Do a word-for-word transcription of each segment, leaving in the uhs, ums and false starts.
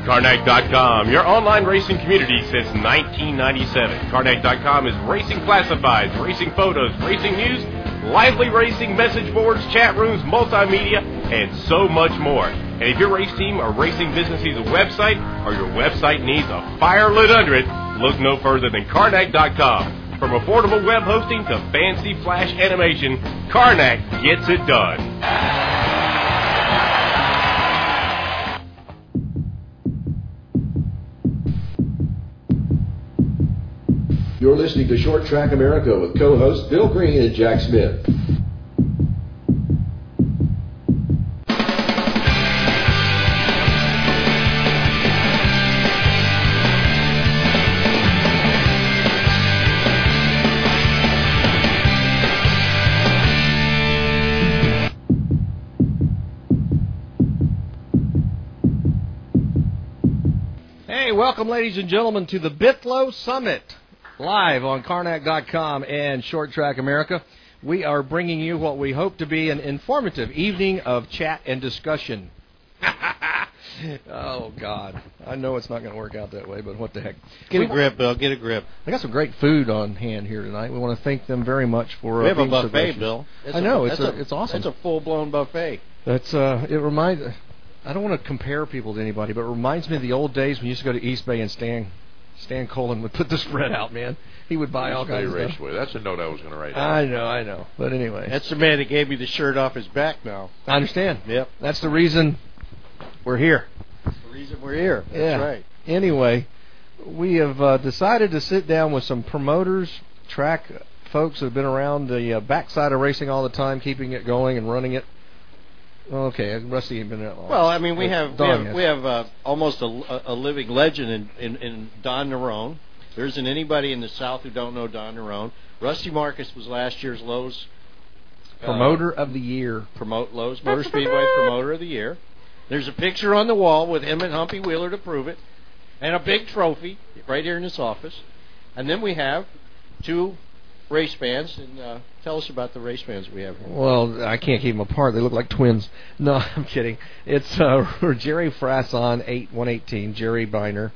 Karnak dot com, your online racing community since nineteen ninety-seven. Karnak dot com is racing classifieds, racing photos, racing news, lively racing message boards, chat rooms, multimedia, and so much more. And if your race team or racing business needs a website, or your website needs a fire lit under it, look no further than Karnak dot com. From affordable web hosting to fancy flash animation, Karnak gets it done. You're listening to Short Track America with co-hosts Bill Green and Jack Smith. Hey, welcome, ladies and gentlemen, to the Bitflow Summit. Live on Karnak dot com and Short Track America, we are bringing you what we hope to be an informative evening of chat and discussion. Oh, God. I know it's not going to work out that way, but what the heck. Get we, a grip, Bill. Get a grip. I got some great food on hand here tonight. We want to thank them very much for uh, we have a being so buffet, gracious. Bill. It's I know. A, It's, a, a, it's awesome. It's a full-blown buffet. That's uh, it reminds... I don't want to compare people to anybody, but it reminds me of the old days when you used to go to East Bay and Stan, Stan Colin would put the spread out, man. He would buy all kinds of stuff. Raceway. That's a note I was going to write down. I know, I know. But anyway. That's the man that gave me the shirt off his back now. I understand. Yep. That's the reason we're here. That's the reason we're here. That's yeah. right. Anyway, we have uh, decided to sit down with some promoters, track folks that have been around the uh, backside of racing all the time, keeping it going and running it. Okay, Rusty ain't been that long. Well, I mean, we have Don we have, has. we have uh, almost a, a living legend in, in, in Don Nerone. There isn't anybody in the South who don't know Don Nerone. Rusty Marcus was last year's Lowe's uh, Promoter of the Year. Promote Lowe's Motor Speedway Promoter of the Year. There's a picture on the wall with him and Humpy Wheeler to prove it, and a big trophy right here in this office. And then we have two race bands, and uh, tell us about the race bands we have here. Well, I can't keep them apart. They look like twins. No, I'm kidding. It's uh, Jerry Frasson, eight one eighteen, Jerry Biner.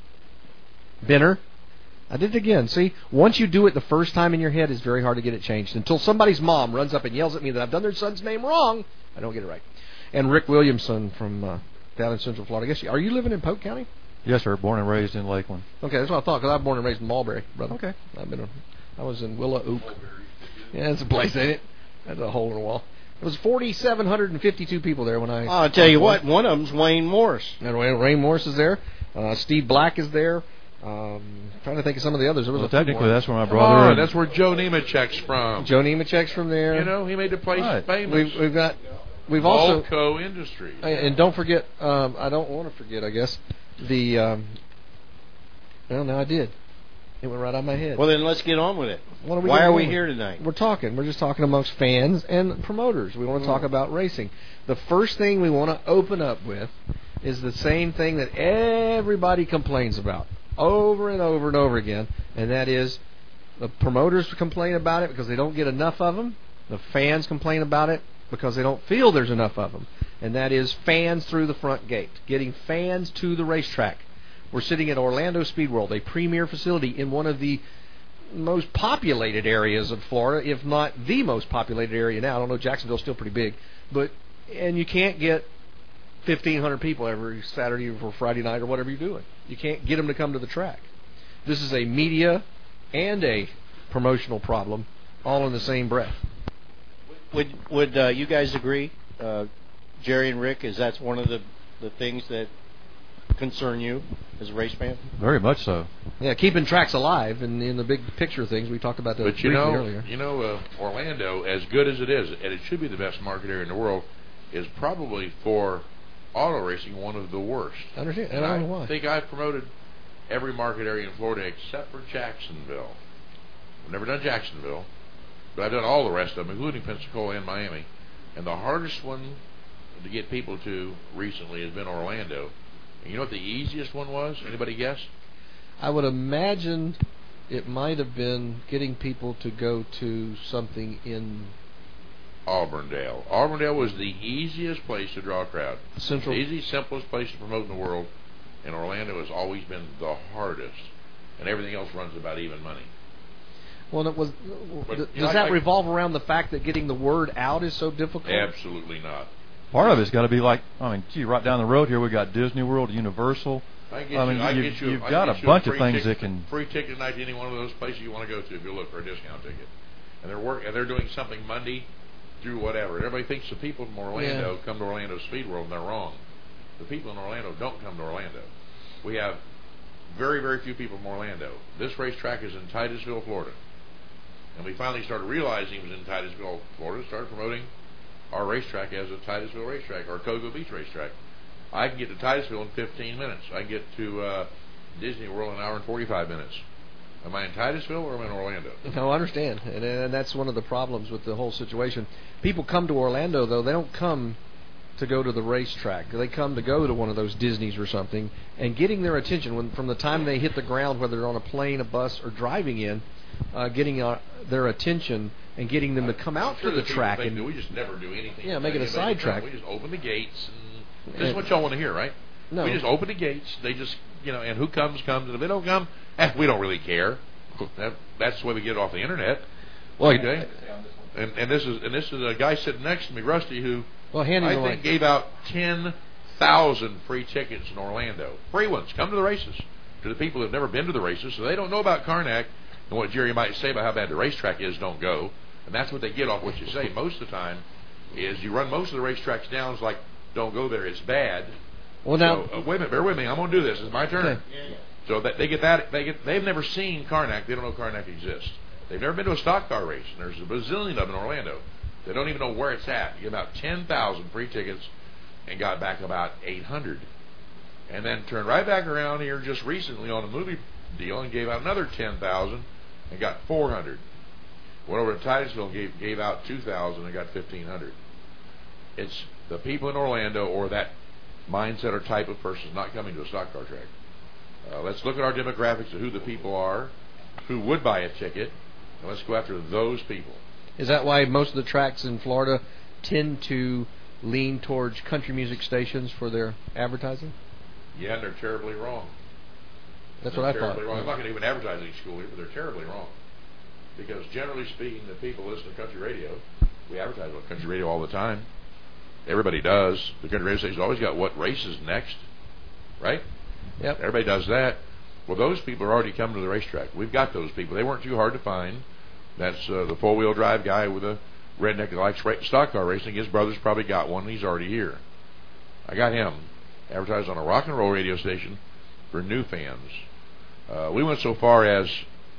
Binner. I did it again. See, once you do it the first time in your head, it's very hard to get it changed. Until somebody's mom runs up and yells at me that I've done their son's name wrong, I don't get it right. And Rick Williamson from uh, down in Central Florida. I guess, are you living in Polk County? Yes, sir. Born and raised in Lakeland. Okay, that's what I thought, because I was born and raised in Mulberry, brother. Okay. I've been a, I was in Willow Oak. Yeah, that's a place, ain't it? That's a hole in the wall. There was four thousand seven hundred fifty-two people there when I... Oh, I'll tell you what, one of them's Wayne Morris. And Wayne Morris is there. Uh, Steve Black is there. Um, trying to think of some of the others. There was well, a technically, that's where my Oh, brother... that's where Joe Nemechek's from. Joe Nemechek's from there. You know, he made the place right. famous. We've, we've got... We've also... Volco Industries. And don't forget... Um, I don't want to forget, I guess, the... Um, well, now I did. It went right out of my head. Well, then let's get on with it. What are we Why gonna are do we with? here tonight? We're talking. We're just talking amongst fans and promoters. We want to talk about racing. The first thing we want to open up with is the same thing that everybody complains about over and over and over again, and that is the promoters complain about it because they don't get enough of them. The fans complain about it because they don't feel there's enough of them, and that is fans through the front gate, getting fans to the racetrack. We're sitting at Orlando Speed World, a premier facility in one of the most populated areas of Florida, if not the most populated area now. I don't know, Jacksonville's still pretty big, but and you can't get fifteen hundred people every Saturday or Friday night or whatever you're doing. You can't get them to come to the track. This is a media and a promotional problem, all in the same breath. Would would uh, you guys agree, uh, Jerry and Rick? Is that's one of the the things that concern you as a race fan? Very much so. Yeah, keeping tracks alive and in the big picture things. We talked about that But you briefly know, earlier. you know, uh, Orlando, as good as it is, and it should be the best market area in the world, is probably for auto racing one of the worst. I understand, and And I I don't know why. think I've promoted every market area in Florida except for Jacksonville. I've never done Jacksonville, but I've done all the rest of them, including Pensacola and Miami. And the hardest one to get people to recently has been Orlando. And you know what the easiest one was? Anybody guess? I would imagine it might have been getting people to go to something in Auburndale. Auburndale was the easiest place to draw a crowd. Central. The easy, simplest place to promote in the world. and Orlando has always been the hardest, and everything else runs about even money. Well, it was. But, does you know, that I, revolve around the fact that getting the word out is so difficult? Absolutely not. Part of it's got to be like, I mean, gee, right down the road here we got Disney World, Universal. I, get I mean, you, I you, get you, you've I got get a you bunch a of things ticket, that can. Free ticket tonight to any one of those places you want to go to if you look for a discount ticket, and they're work and they're doing something Monday through whatever. Everybody thinks the people from Orlando Yeah. come to Orlando Speed World, and they're wrong. The people in Orlando don't come to Orlando. We have very, very few people from Orlando. This racetrack is in Titusville, Florida. And we finally started realizing it was in Titusville, Florida, started promoting our racetrack as a Titusville racetrack, or Cocoa Beach racetrack. I can get to Titusville in fifteen minutes. I can get to uh, Disney World in an hour and forty-five minutes. Am I in Titusville or am I in Orlando? No, I understand, and, and that's one of the problems with the whole situation. People come to Orlando, though, they don't come to go to the racetrack. They come to go to one of those Disneys or something, and getting their attention when from the time they hit the ground, whether they're on a plane, a bus, or driving in, uh, getting uh, their attention and getting them to come out sure to the people track. think And that we just never do anything. Yeah, make it a Anybody side come, track. We just open the gates, and this is And- what y'all want to hear, right? No. We just open the gates. They just, you know, and who comes, comes. And if they don't come, eh, we don't really care. That, that's the way we get it off the internet. Well, Okay? And, and this is and this is a guy sitting next to me, Rusty, who well, handing I the think mic. gave out ten thousand free tickets in Orlando. Free ones. Come to the races. To the people who've never been to the races, so they don't know about Karnak and what Jerry might say about how bad the racetrack is, don't go. And that's what they get off what you say most of the time is you run most of the racetracks down. It's like, don't go there, it's bad. Well, now, So, uh, wait a minute, bear with me. I'm going to do this. It's my turn. Okay. So that they get that, they get, they've never seen Karnak. They don't know Karnak exists. They've never been to a stock car race. And there's a bazillion of them in Orlando. They don't even know where it's at. You get about ten thousand free tickets and got back about eight hundred. And then turned right back around here just recently on a movie deal and gave out another ten thousand and got four hundred. Went over to Titusville and gave, gave out two thousand and got fifteen hundred. It's the people in Orlando or that mindset or type of person not coming to a stock car track. Uh, let's look at our demographics of who the people are, who would buy a ticket, and let's go after those people. is that why most of the tracks in Florida tend to lean towards country music stations for their advertising? Yeah, and they're terribly wrong. That's they're what I terribly thought. Wrong. I'm not going to do an advertising school here, but they're terribly wrong. Because generally speaking, the people listen to country radio. We advertise on country radio all the time. Everybody does. The country radio station's always got what race is next, right? Yep. Everybody does that. Well, those people are already coming to the racetrack. We've got those people. They weren't too hard to find. That's uh, the four-wheel drive guy with a redneck that likes ra- stock car racing. His brother's probably got one, and he's already here. I got him advertised on a rock and roll radio station for new fans. Uh, we went so far as,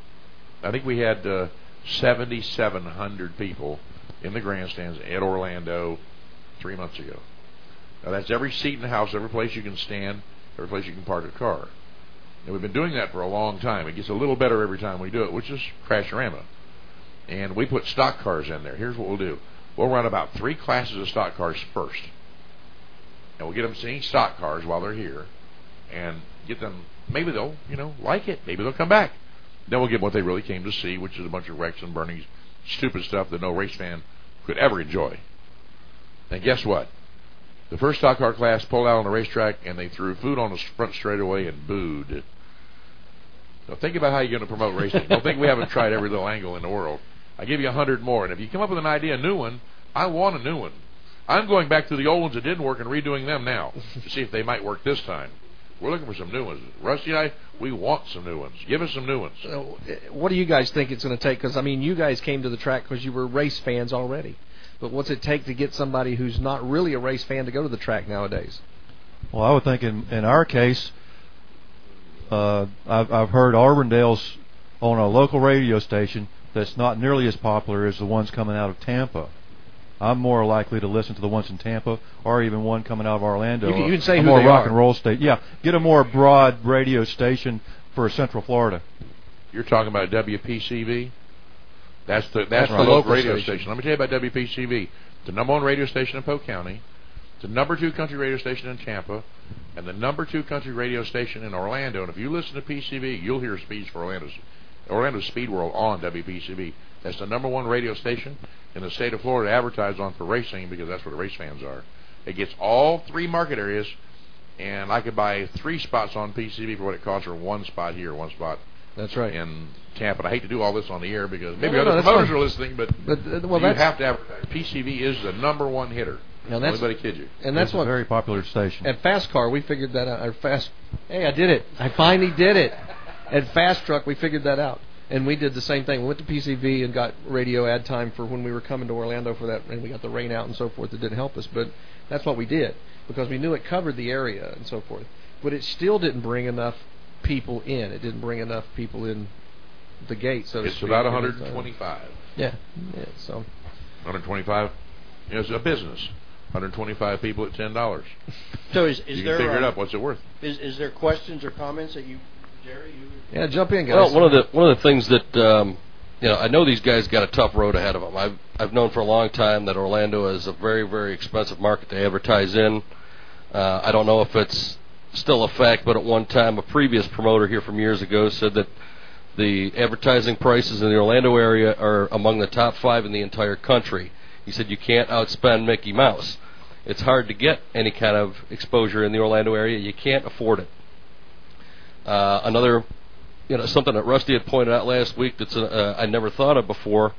I think we had uh, seventy-seven hundred people in the grandstands at Orlando three months ago. Now, that's every seat in the house, every place you can stand, every place you can park a car. And we've been doing that for a long time. It gets a little better every time we do it, which is Crasherama. And we put stock cars in there. Here's what we'll do. We'll run about three classes of stock cars first. And we'll get them seeing stock cars while they're here. And get them, maybe they'll, you know, like it. Maybe they'll come back. Then we'll get what they really came to see, which is a bunch of wrecks and burnings, stupid stuff that no race fan could ever enjoy. And guess what? The first stock car class pulled out on the racetrack, and they threw food on the front straightaway and booed. Now think about how you're going to promote racing. Don't think we haven't tried every little angle in the world. I give you a hundred more, and if you come up with an idea, a new one, I want a new one. I'm going back to the old ones that didn't work and redoing them now to see if they might work this time. We're looking for some new ones. Rusty and I, we want some new ones. Give us some new ones. So, uh, what do you guys think it's going to take? Because, I mean, you guys came to the track because you were race fans already. But what's it take to get somebody who's not really a race fan to go to the track nowadays? Well, I would think in, in our case, uh, I've, I've heard Auburndale's on a local radio station that's not nearly as popular as the ones coming out of Tampa. I'm more likely to listen to the ones in Tampa or even one coming out of Orlando. You can, you can say a who more they rock are. and roll station. Yeah, get a more broad radio station for Central Florida. You're talking about W P C V? That's the that's, That's the the local local radio station. station. Let me tell you about W P C V. The number one radio station in Polk County, the number two country radio station in Tampa, and the number two country radio station in Orlando. And if you listen to P C V, you'll hear Speeds for Orlando's Orlando Speed World on W P C V. That's the number one radio station in the state of Florida to advertise on for racing because that's where the race fans are. It gets all three market areas and I could buy three spots on P C V for what it costs, or one spot here, one spot. That's right. In Tampa. And I hate to do all this on the air because maybe no, no, other no, promoters fine. are listening, but, but uh, well, you that's, have to advertise. P C V is the number one hitter. Now that's, Nobody kid you. And that's it's what a very popular station. At Fast Car, we figured that out. Or Fast, hey, I did it. I finally did it. At Fast Truck, we figured that out. And we did the same thing. We went to P C V and got radio ad time for when we were coming to Orlando for that, and we got the rain out and so forth. It didn't help us, but that's what we did because we knew it covered the area and so forth. But it still didn't bring enough people in. It didn't bring enough people in the gate, so to It's speak. about one hundred twenty-five. Yeah, yeah. So one hundred twenty-five. You know, it's a business. one hundred twenty-five people at ten dollars. So is, is you there can figure um, it up. What's it worth? Is is there questions or comments that you, Jerry? You yeah, jump in, guys. Well, one of the one of the things that um, you know, I know these guys got a tough road ahead of them. I've I've known for a long time that Orlando is a very very expensive market to advertise in. Uh, I don't know if it's still a fact, but at one time a previous promoter here from years ago said that the advertising prices in the Orlando area are among the top five in the entire country. He said you can't outspend Mickey Mouse. It's hard to get any kind of exposure in the Orlando area. You can't afford it. Uh, another, you know, something that Rusty had pointed out last week that's uh, I never thought of before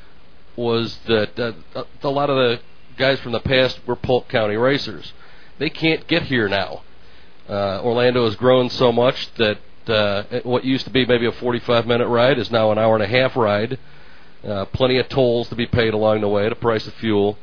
was that uh, a lot of the guys from the past were Polk County racers. They can't get here now. Uh, Orlando has grown so much that uh, what used to be maybe a forty-five minute ride is now an hour and a half ride. Uh, plenty of tolls to be paid along the way, the price of fuel.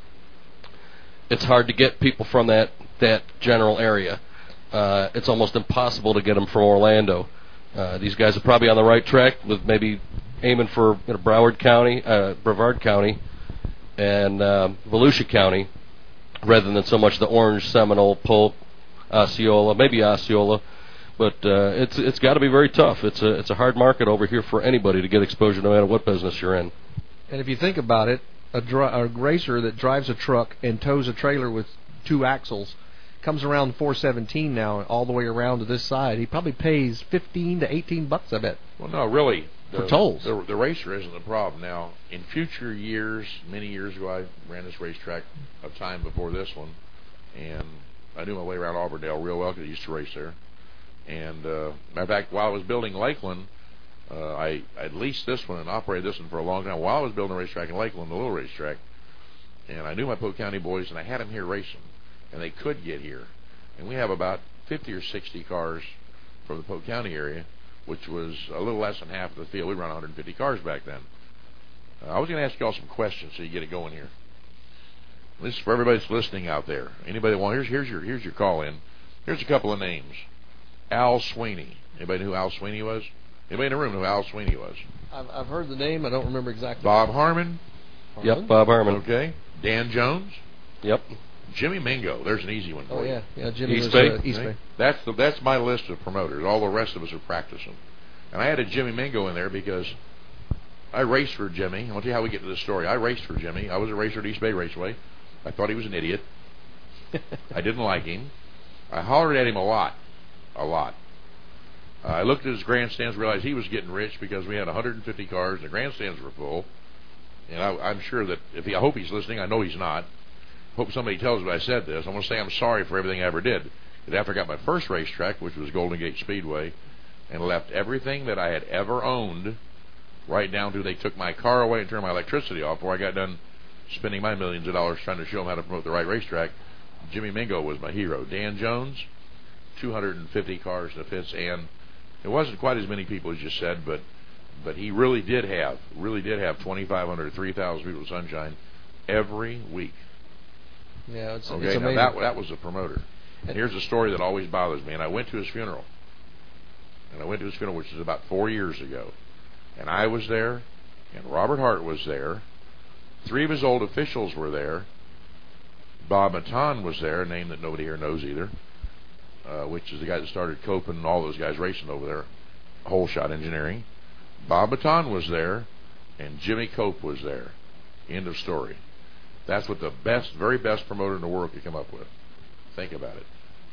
It's hard to get people from that, that general area. Uh, it's almost impossible to get them from Orlando. Uh, these guys are probably on the right track with maybe aiming for you know, Broward County, uh, Brevard County, and uh, Volusia County, rather than so much the Orange, Seminole, Polk, Osceola, maybe Osceola. But uh, it's it's got to be very tough. It's a it's a hard market over here for anybody to get exposure, no matter what business you're in. And if you think about it, a, dri- a racer that drives a truck and tows a trailer with two axles comes around four seventeen now, all the way around to this side. He probably pays fifteen to eighteen bucks, I bet. Well, no, really. The, for tolls. The, the racer isn't the problem. Now, in future years, many years ago, I ran this racetrack a time before this one, and I knew my way around Auburndale real well because I used to race there. And, uh, matter of fact, while I was building Lakeland, uh, I, I leased this one and operated this one for a long time while I was building a racetrack in Lakeland, the little racetrack. And I knew my Polk County boys, and I had them here racing, and they could get here. And we have about fifty or sixty cars from the Polk County area, which was a little less than half of the field. We ran one hundred fifty cars back then. Uh, I was going to ask you all some questions so you get it going here. This is for everybody that's listening out there. Anybody that wants, here's, here's your here's your call in. Here's a couple of names. Al Sweeney. Anybody know who Al Sweeney was? Anybody in the room know who Al Sweeney was? I've, I've heard the name. I don't remember exactly. Bob Harmon. Harmon? Yep, Bob Harmon. Okay. Dan Jones. Yep. Jimmy Mingo. There's an easy one for Oh you. yeah, yeah. Jimmy East was Bay? uh, East Okay. Bay. That's the that's my list of promoters. All the rest of us are practicing. And I had a Jimmy Mingo in there because I raced for Jimmy. I'll tell you how we get to this story. I raced for Jimmy. I was a racer at East Bay Raceway. I thought he was an idiot. I didn't like him. I hollered at him a lot. A lot. Uh, I looked at his grandstands, realized he was getting rich because we had one hundred fifty cars and the grandstands were full. And I, I'm sure that if he, I hope he's listening. I know he's not. Hope somebody tells me I said this. I'm going to say I'm sorry for everything I ever did. But after I got my first racetrack, which was Golden Gate Speedway, and left everything that I had ever owned, right down to they took my car away and turned my electricity off before I got done spending my millions of dollars trying to show them how to promote the right racetrack. Jimmy Mingo was my hero. Dan Jones, two hundred fifty cars in the pits, and it wasn't quite as many people as you said, but but he really did have, really did have twenty-five hundred, three thousand people at Sunshine every week. Yeah, it's, Okay, it's now amazing. that that was a promoter. And here's a story that always bothers me. And I went to his funeral. And I went to his funeral, which was about four years ago. And I was there, and Robert Hart was there. Three of his old officials were there. Bob Matan was there, a name that nobody here knows either, uh, which is the guy that started Copen and all those guys racing over there, Whole Shot Engineering. Bob Matan was there, and Jimmy Cope was there. End of story. That's what the best, very best promoter in the world could come up with. Think about it.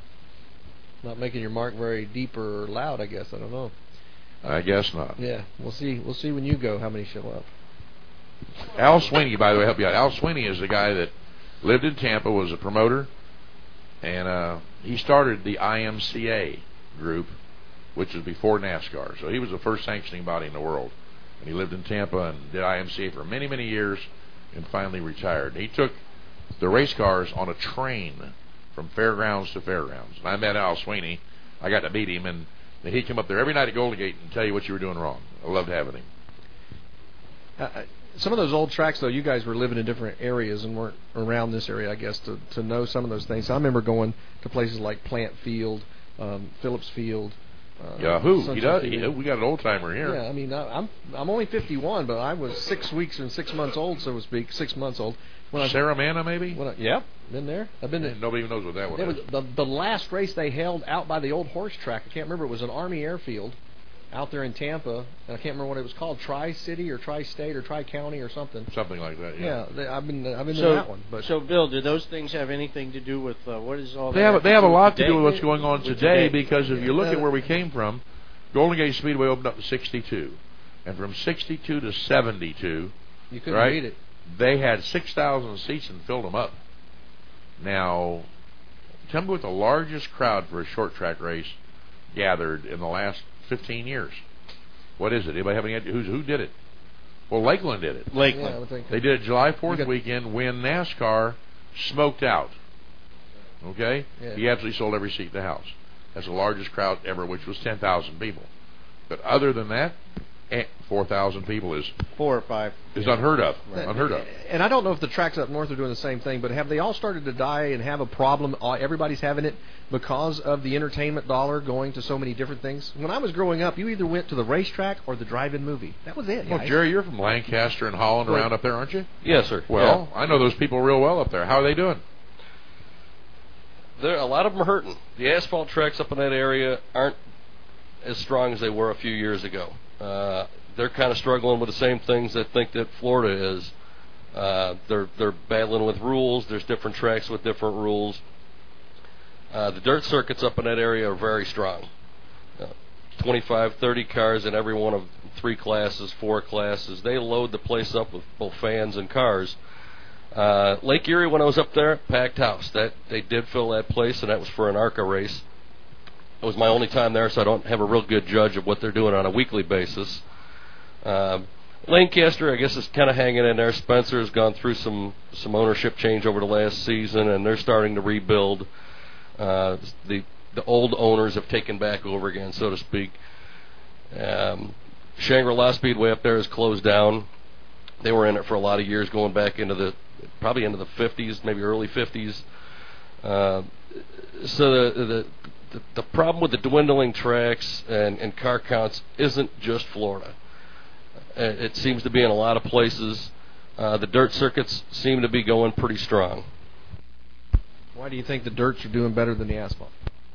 Not making your mark very deep or loud, I guess. I don't know. I guess not. Yeah, we'll see. We'll see when you go how many show up. Al Sweeney, by the way, help you out. Al Sweeney is the guy that lived in Tampa, was a promoter, and uh, he started the I M C A group, which was before NASCAR. So he was the first sanctioning body in the world. And he lived in Tampa and did I M C A for many, many years and finally retired. And he took the race cars on a train from fairgrounds to fairgrounds. And I met Al Sweeney. I got to meet him, and he'd come up there every night at Golden Gate and tell you what you were doing wrong. I loved having him. Uh, some of those old tracks, though, you guys were living in different areas and weren't around this area, I guess, to, to know some of those things. I remember going to places like Plant Field, um, Phillips Field. Uh, Yahoo! He does. Field. He, we got an old timer here. Yeah, I mean, I, I'm I'm only fifty-one, but I was six weeks and six months old, so to speak, six months old. When I, Saramana, maybe? When I, yeah, been there. I've been there. Nobody even knows what that one it is. Was the, the last race they held out by the old horse track. I can't remember. It was an Army airfield out there in Tampa. And I can't remember what it was called. Tri-City or Tri-State or Tri-County or something. Something like that, yeah. Yeah, they, I've been I've been so, to that one. But so, Bill, do those things have anything to do with uh, what is all they that? Have, they have a lot to do with what's with going on today, today, because if you look Uh, at where we came from, Golden Gate Speedway opened up in sixty-two. And from sixty-two to seventy-two, you couldn't right, beat it. they had six thousand seats and filled them up. Now, tell me what the largest crowd for a short track race gathered in the last fifteen years. What is it? Anybody have any idea? Who's, who did it? Well, Lakeland did it. Lakeland. Yeah, I would think. They did it July fourth got- weekend when NASCAR smoked out. Okay? Yeah. He absolutely sold every seat in the house. That's the largest crowd ever, which was ten thousand people. But other than that, eh, four thousand people is Four or five. is yeah. unheard of. Right. Unheard of. And I don't know if the tracks up north are doing the same thing, but have they all started to die and have a problem? Uh, Everybody's having it because of the entertainment dollar going to so many different things. When I was growing up, you either went to the racetrack or the drive-in movie. That was it. Well, guys. Jerry, you're from Lancaster and Holland Right. around up there, aren't you? Yes, sir. Well, I know those people real well up there. How are they doing? There, a lot of them are hurting. The asphalt tracks up in that area aren't as strong as they were a few years ago. Uh, they're kind of struggling with the same things that think that Florida is. Uh, they're they're battling with rules. There's different tracks with different rules. Uh, the dirt circuits up in that area are very strong. Uh, twenty-five, thirty cars in every one of three classes, four classes. They load the place up with both fans and cars. Uh, Lake Erie, when I was up there, packed house. That they did fill that place, and that was for an ARCA race. It was my only time there, so I don't have a real good judge of what they're doing on a weekly basis. Um, Lancaster, I guess, is kind of hanging in there. Spencer has gone through some, some ownership change over the last season, and they're starting to rebuild. Uh, the the old owners have taken back over again, so to speak. Um, Shangri-La Speedway up there is closed down. They were in it for a lot of years, going back into the probably into the fifties, maybe early fifties. Uh, so the, the the the problem with the dwindling tracks and, and car counts isn't just Florida. It seems to be in a lot of places. Uh, the dirt circuits seem to be going pretty strong. Why do you think the dirts are doing better than the asphalt?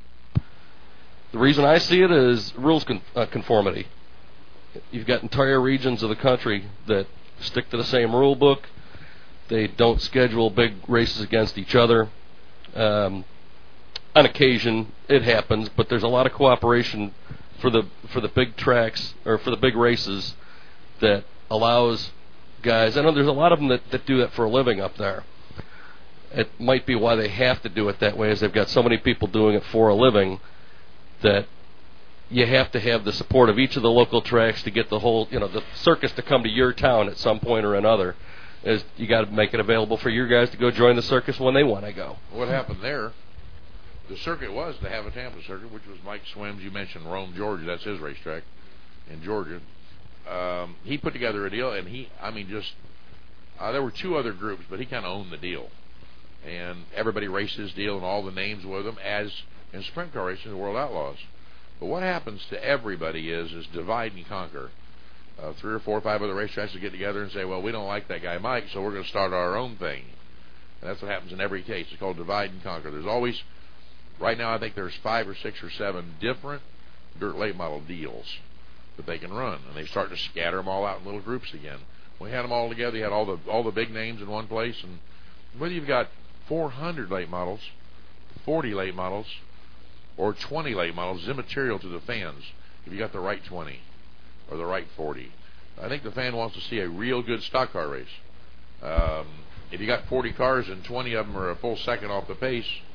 The reason I see it is rules con- uh, conformity. You've got entire regions of the country that stick to the same rule book. They don't schedule big races against each other. Um, on occasion, it happens, but there's a lot of cooperation for the for the big tracks or for the big races that allows guys. I know there's a lot of them that, that do that for a living up there. It might be why they have to do it that way, is they've got so many people doing it for a living that you have to have the support of each of the local tracks to get the whole, you know, the circus to come to your town at some point or another. Is you got to make it available for your guys to go join the circus when they want to go. What happened there? The circuit was the Havre-Tampa circuit, which was Mike Swims. You mentioned Rome, Georgia. That's his racetrack in Georgia. Um, he put together a deal, and he, I mean, just uh, there were two other groups, but he kind of owned the deal, and everybody raced his deal and all the names with them, as in sprint car racing, the World Outlaws. But what happens to everybody is is divide and conquer. Uh, three or four or five other racetracks will get together and say, well, we don't like that guy Mike, so we're going to start our own thing. And that's what happens in every case. It's called divide and conquer. There's always, right now I think there's five or six or seven different dirt late model deals that they can run, and they start to scatter them all out in little groups again. When we had them all together, you had all the all the big names in one place, and whether you've got four hundred late models, forty late models, or twenty late models is immaterial to the fans if you got the right twenty or the right forty. I think the fan wants to see a real good stock car race. Um, if you got forty cars and twenty of them are a full second off the pace,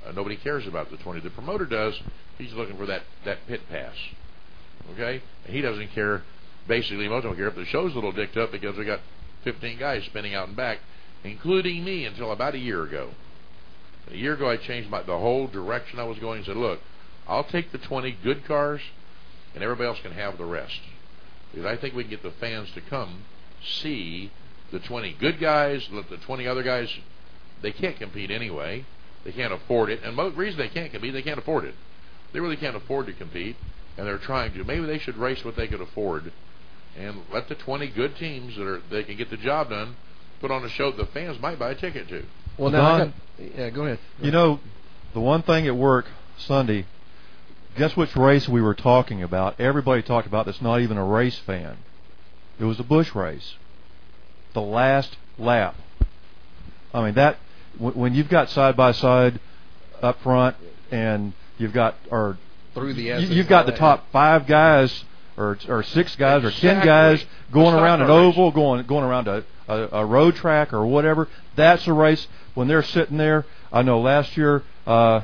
Uh, nobody cares about the twenty. The promoter does. He's looking for that, that pit pass. Okay? And he doesn't care. Basically, most don't care if the show's a little dicked up because we got fifteen guys spinning out and back, including me, until about a year ago. A year ago, I changed my, the whole direction I was going and said, look, I'll take the twenty good cars, and everybody else can have the rest. Because I think we can get the fans to come see the twenty good guys, let the twenty other guys, they can't compete anyway. They can't afford it. And the reason they can't compete, they can't afford it. They really can't afford to compete, and they're trying to. Maybe they should race what they could afford and let the twenty good teams that are they can get the job done put on a show that the fans might buy a ticket to. Well, now, I Don, got, yeah, go ahead. You know, the one thing at work Sunday, guess which race we were talking about? Everybody talked about that's not even a race fan. It was the Busch race. The last lap. I mean, that w- when you've got side-by-side up front and you've got, or Through the you, S's you've got and the all top five guys or or six guys Exactly. or ten guys going It's around not an a race. oval, going going around a, a, a road track or whatever. That's a race. When they're sitting there, I know last year, uh,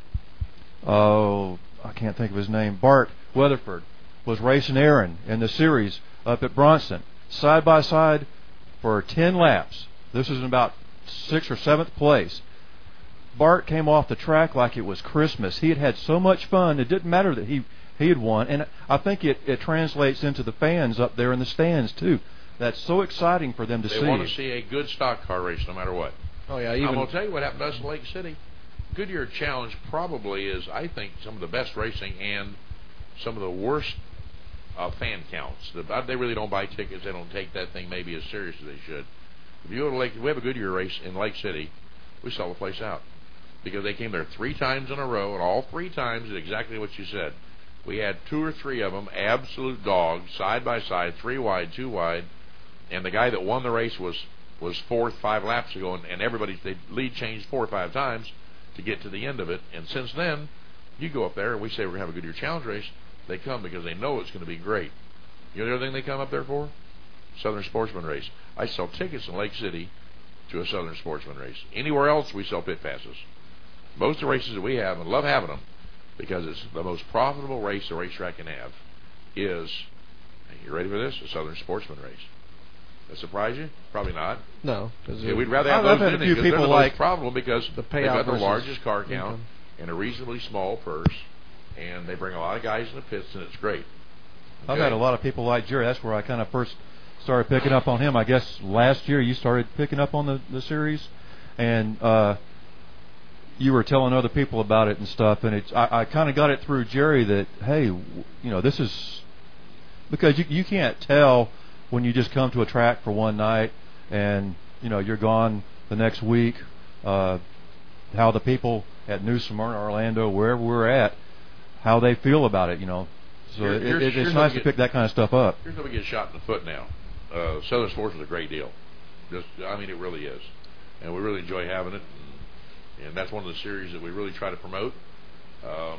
oh, I can't think of his name, Bart Weatherford was racing Aaron in the series up at Bronson, side by side for ten laps. This is in about sixth or seventh place. Bart came off the track like it was Christmas. He had had so much fun. It didn't matter that he, he had won. And I think it, it translates into the fans up there in the stands, too. That's so exciting for them to They see. want to see a good stock car race no matter what. Oh, yeah, I'm even going to tell you what happened to us in Lake City. Goodyear Challenge probably is, I think, some of the best racing and some of the worst uh, fan counts. The, they really don't buy tickets. They don't take that thing maybe as serious as they should. If you go to Lake, we have a Goodyear race in Lake City, we sell the place out. Because they came there three times in a row, and all three times did exactly what you said. We had two or three of them, absolute dogs, side by side, three wide, two wide, and the guy that won the race was was fourth five laps ago, and, and everybody, they lead changed four or five times to get to the end of it. And since then, you go up there, and we say we're going to have a Goodyear Challenge race, they come because they know it's going to be great. You know the other thing they come up there for? Southern Sportsman Race. I sell tickets in Lake City to a Southern Sportsman Race. Anywhere else, we sell pit passes. Most of the races that we have, and love having them, because it's the most profitable race a racetrack can have, is, you ready for this? A Southern Sportsman Race. That surprise you? Probably not. no. 'cause Yeah, it- we'd rather have I've those had a in it few because they're people the like most profitable because the they've got payout the versus largest car count income. and a reasonably small purse, and they bring a lot of guys in the pits, and it's great. I've Okay? had a lot of people like Jerry. That's where I kind of first started picking up on him. I guess last year you started picking up on the, the series, and uh, you were telling other people about it and stuff. And it's I, I kind of got it through Jerry that, hey, w- you know, this is because you you can't tell when you just come to a track for one night and you know you're gone the next week. Uh, how the people at New Smyrna, Orlando, wherever we're at, how they feel about it, you know. So Here- it, here's- it, here's it's how nice we to get- pick that kind of stuff up. Here's how we get shot in the foot now. Uh, Southern Sports is a great deal. Just, I mean, it really is, and we really enjoy having it. And, and that's one of the series that we really try to promote. Um,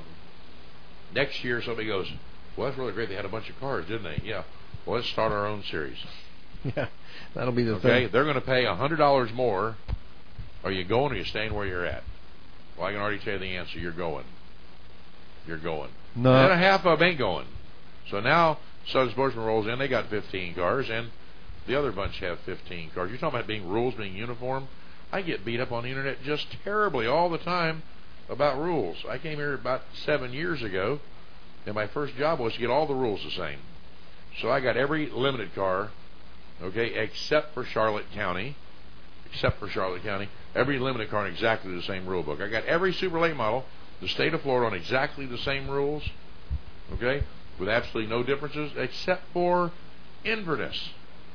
next year, somebody goes, "Well, that's really great. They had a bunch of cars, didn't they?" Yeah. Well, let's start our own series. Yeah, that'll be the Okay, thing. they're going to pay a hundred dollars more. Are you going, or are you staying where you're at? Well, I can already tell you the answer. You're going. You're going. No. And a half of them ain't going. So now Southern Sportsman rolls in. They got fifteen cars, and the other bunch have fifteen cars. You're talking about being rules, being uniform. I get beat up on the internet just terribly all the time about rules. I came here about seven years ago, and my first job was to get all the rules the same. So I got every limited car, okay, except for Charlotte County, except for Charlotte County, every limited car in exactly the same rule book. I got every super late model, the state of Florida, on exactly the same rules, okay, with absolutely no differences, except for Inverness.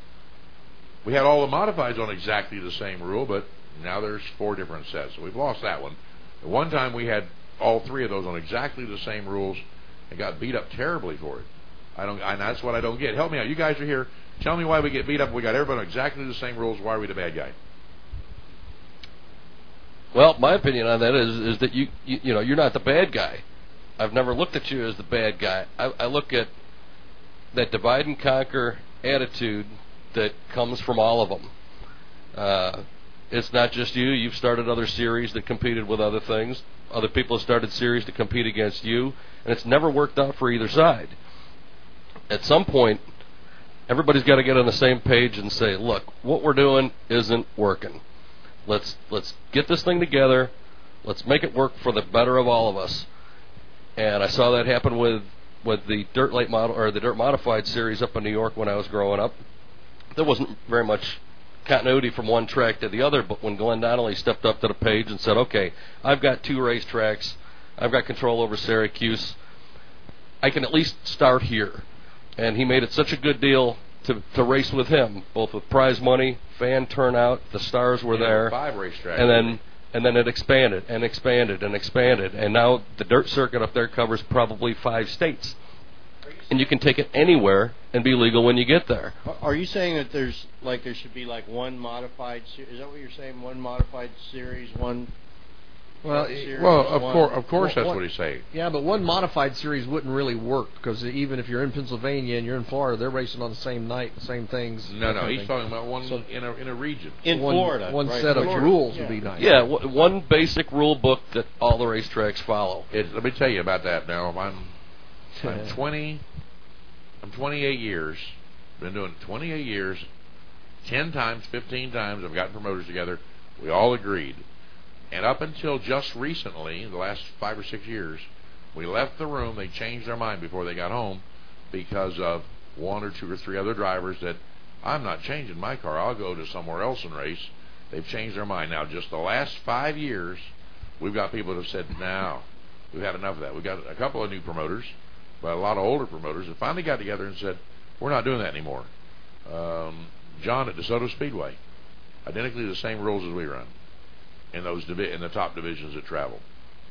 We had all the modifieds on exactly the same rule, but now there's four different sets, so we've lost that one. At one time we had all three of those on exactly the same rules and got beat up terribly for it. I don't, and that's what I don't get. Help me out. You guys are here. Tell me why we get beat up. We got everybody on exactly the same rules. Why are we the bad guy? Well, my opinion on that is is that you you, you know you're not the bad guy. I've never looked at you as the bad guy. I, I look at that divide and conquer attitude that comes from all of them. Uh, it's not just you. You've started other series that competed with other things. Other people have started series to compete against you, and it's never worked out for either side. At some point, everybody's got to get on the same page and say, look, what we're doing isn't working. Let's let's get this thing together. Let's make it work for the better of all of us. And I saw that happen with, with the dirt late model or the dirt modified series up in New York when I was growing up. There wasn't very much continuity from one track to the other, but when Glenn Donnelly stepped up to the page and said, okay, I've got two racetracks, I've got control over Syracuse, I can at least start here. And he made it such a good deal to, to race with him, both with prize money, fan turnout, the stars were yeah, there, five racetracks, and then and then it expanded and expanded and expanded, and now the dirt circuit up there covers probably five states. And you can take it anywhere and be legal when you get there. Are you saying that there's like there should be like one modified? Se- is that what you're saying? One modified series, one. Well, series, Well, of one- course, of course, that's one- what he's saying. Yeah, but one modified series wouldn't really work because even if you're in Pennsylvania and you're in Florida, they're racing on the same night, the same things. No, that no, kind of he's thing. talking about one So- in a in a region. in one, Florida. One right? set of Florida. rules Yeah. would be nice. Yeah, w- one basic rule book that all the racetracks follow. It, let me tell you about that now. I'm I'm twenty. I'm twenty-eight years. Been doing it twenty-eight years. Ten times, fifteen times, I've gotten promoters together. We all agreed. And up until just recently, the last five or six years, we left the room. They changed their mind before they got home because of one or two or three other drivers that I'm not changing my car. I'll go to somewhere else and race. They've changed their mind. Now, just the last five years, we've got people that have said, now, we've had enough of that. We've got a couple of new promoters, but a lot of older promoters that finally got together and said, we're not doing that anymore. Um, John at DeSoto Speedway, identically the same rules as we run in those divi- in the top divisions that travel.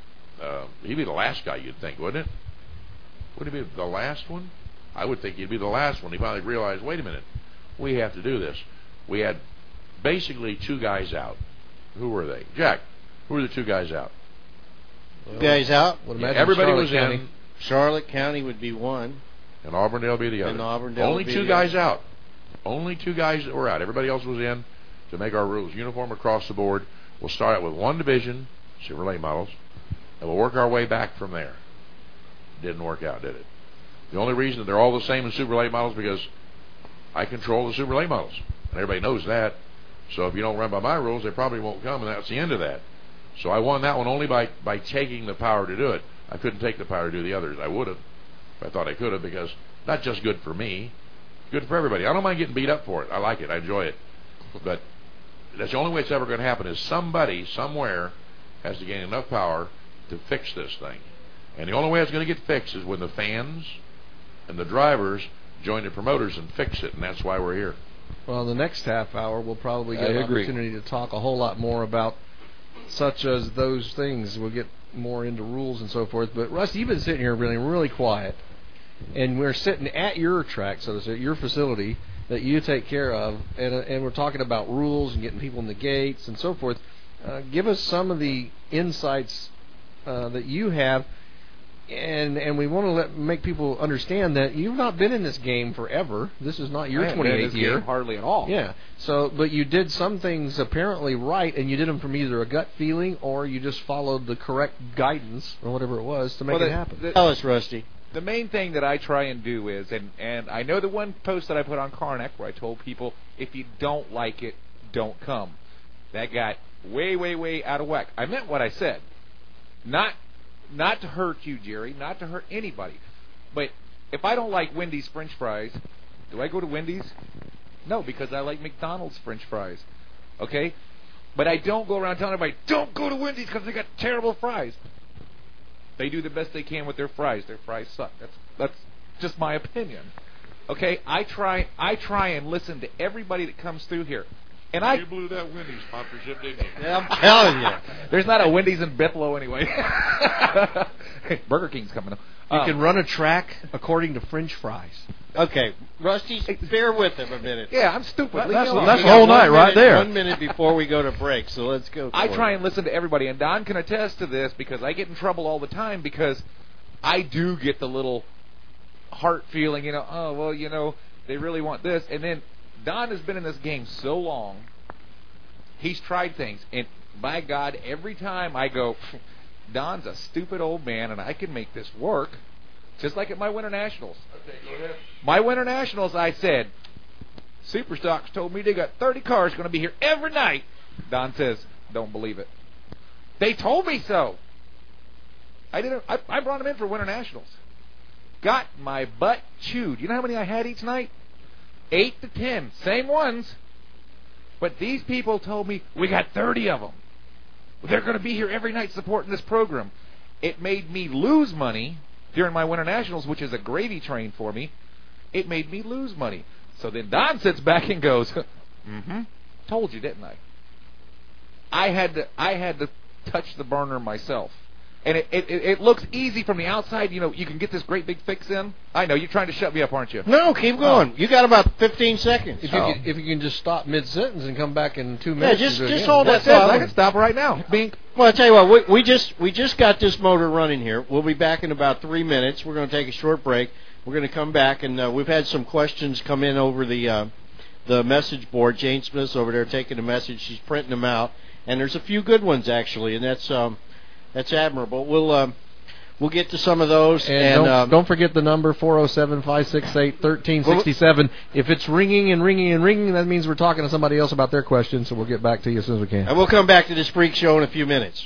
Uh, he'd be the last guy, you'd think, wouldn't it? Would he be the last one? I would think he'd be the last one. He finally realized, wait a minute, we have to do this. We had basically two guys out. Who were they? Jack, who were the two guys out? Well, guys out. Would imagine Everybody Charlotte was County. in, Charlotte County would be one. and Auburndale would be the other. And Auburndale Only would be two the guys other. out. Only two guys that were out. Everybody else was in to make our rules uniform across the board. We'll start out with one division, Chevrolet models, and we'll work our way back from there. Didn't work out, did it? The only reason that they're all the same in Super Late models because I control the Super Late models, and everybody knows that. So if you don't run by my rules, they probably won't come, and that's the end of that. So I won that one only by, by taking the power to do it. I couldn't take the power to do the others. I would have. I thought I could have because not just good for me, good for everybody. I don't mind getting beat up for it. I like it. I enjoy it. But that's the only way it's ever going to happen is somebody somewhere has to gain enough power to fix this thing. And the only way it's going to get fixed is when the fans and the drivers join the promoters and fix it, and that's why we're here. Well, the next half hour we'll probably get I an agree. opportunity to talk a whole lot more about such as those things. We'll get more into rules and so forth. But Rusty, you've been sitting here really, really quiet, and we're sitting at your track, so to say, your facility that you take care of, and uh, and we're talking about rules and getting people in the gates and so forth. Uh, give us some of the insights uh, that you have. And and we want to let make people understand that you've not been in this game forever. This is not your I haven't been in twenty-eighth this year. game hardly at all. Yeah. So, but you did some things apparently right, and you did them from either a gut feeling or you just followed the correct guidance or whatever it was to make Well, it the- happen. the- Tell us, Rusty. The main thing that I try and do is, and, and I know the one post that I put on Karnak where I told people, if you don't like it, don't come. That got way, way, way out of whack. I meant what I said. Not not to hurt you, Jerry, not to hurt anybody. But if I don't like Wendy's French fries, do I go to Wendy's? No, because I like McDonald's French fries. Okay? But I don't go around telling everybody, don't go to Wendy's because they got terrible fries. They do the best they can with their fries. Their fries suck. That's that's just my opinion. Okay? I try I try and listen to everybody that comes through here. And I You blew that Wendy's sponsorship, didn't you? Yeah, I'm telling you. There's not a Wendy's in Buffalo anyway. Burger King's coming up. You Um, can run a track according to French fries. Okay, Rusty, bear with him a minute. Yeah, I'm stupid. Leave That's- me alone. that's We the whole got one night right minute- there. One minute before we go to break, so let's go. I for try it. and listen to everybody, and Don can attest to this because I get in trouble all the time because I do get the little heart feeling, you know, oh, well, you know, they really want this. And then Don has been in this game so long, He's tried things, and by God, every time I go, Don's a stupid old man, and I can make this work, just like at my Winter Nationals. Okay, go ahead. My Winter Nationals, I said, Superstocks told me they got thirty cars going to be here every night. Don says, don't believe it. They told me so. I didn't. I, I brought them in for Winter Nationals. Got my butt chewed. You know how many I had each night? Eight to ten. Same ones. But these people told me, we got thirty of them. They're going to be here every night supporting this program. It made me lose money during my Winter Nationals, which is a gravy train for me. It made me lose money. So then Don sits back and goes, mm-hmm, told you, didn't I? I had to, I had to touch the burner myself. And it, it, it looks easy from the outside. You know, you can get this great big fix in. I know, you're trying to shut me up, aren't you? No, keep going. Oh. You got about fifteen seconds. If you, oh. can, if you can just stop mid-sentence and come back in two Yeah, minutes. just, just again. hold that That's thought. it. I can stop right now. Bink. Well, I'll tell you what, we, we just we just got this motor running here. We'll be back in about three minutes. We're going to take a short break. We're going to come back, and uh, we've had some questions come in over the uh, the message board. Jane Smith's over there taking the message. She's printing them out, and there's a few good ones, actually, and that's um, that's admirable. We'll um, we'll get to some of those. And, and don't, um, don't forget the number, four oh seven, five six eight, one three six seven. If it's ringing and ringing and ringing, that means we're talking to somebody else about their question, so we'll get back to you as soon as we can. And we'll come back to this freak show in a few minutes.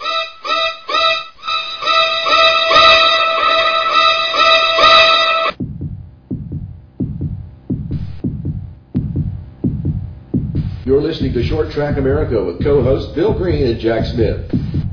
You're listening to Short Track America with co-hosts Bill Green and Jack Smith.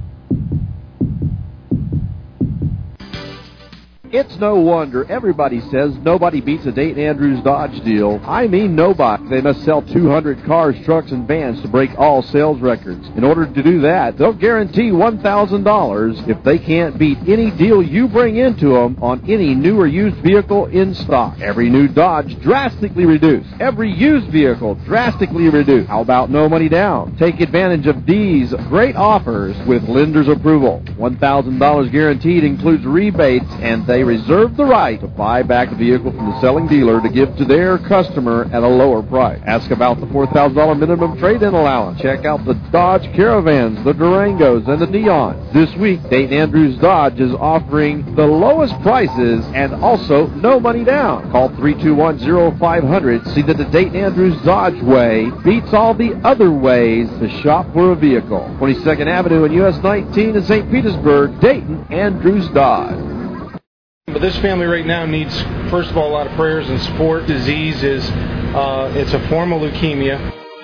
It's no wonder everybody says nobody beats a Dayton Andrews Dodge deal. I mean nobody. They must sell two hundred cars, trucks, and vans to break all sales records. In order to do that, they'll guarantee one thousand dollars if they can't beat any deal you bring into them on any new or used vehicle in stock. Every new Dodge drastically reduced. Every used vehicle drastically reduced. How about no money down? Take advantage of these great offers with lender's approval. one thousand dollars guaranteed includes rebates, and they reserve the right to buy back a vehicle from the selling dealer to give to their customer at a lower price. Ask about the four thousand dollars minimum trade-in allowance. Check out the Dodge Caravans, the Durangos, and the Neons. This week, Dayton Andrews Dodge is offering the lowest prices and also no money down. Call three two one, oh five hundred. See that the Dayton Andrews Dodge way beats all the other ways to shop for a vehicle. twenty-second Avenue and U S nineteen in Saint Petersburg, Dayton Andrews Dodge. But this family right now needs, first of all, a lot of prayers and support. Disease is, uh, it's a form of leukemia.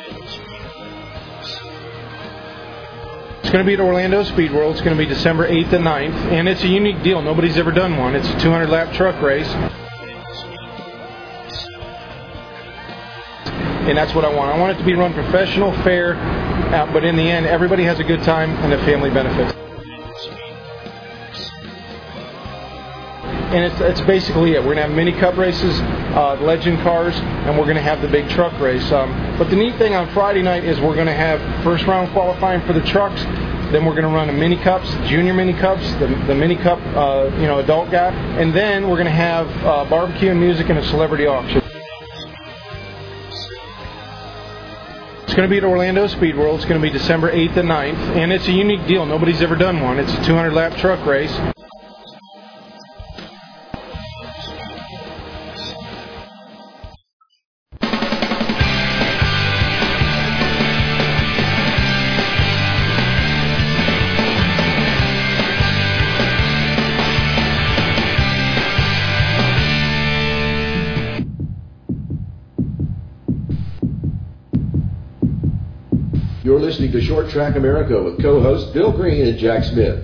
It's going to be at Orlando Speed World. It's going to be December eighth and ninth, and it's a unique deal. Nobody's ever done one. It's a two hundred lap truck race. And that's what I want. I want it to be run professional, fair, uh, but in the end, everybody has a good time and the family benefits. And it's, it's basically it. We're going to have mini cup races, uh, legend cars, and we're going to have the big truck race. Um, but the neat thing on Friday night is we're going to have first round qualifying for the trucks. Then we're going to run the mini cups, junior mini cups, the, the mini cup, uh, you know, adult guy. And then we're going to have uh, barbecue and music and a celebrity auction. It's going to be at Orlando Speed World. It's going to be December eighth and ninth. And it's a unique deal. Nobody's ever done one. It's a two hundred lap truck race. You're listening to Short Track America with co-hosts Bill Green and Jack Smith.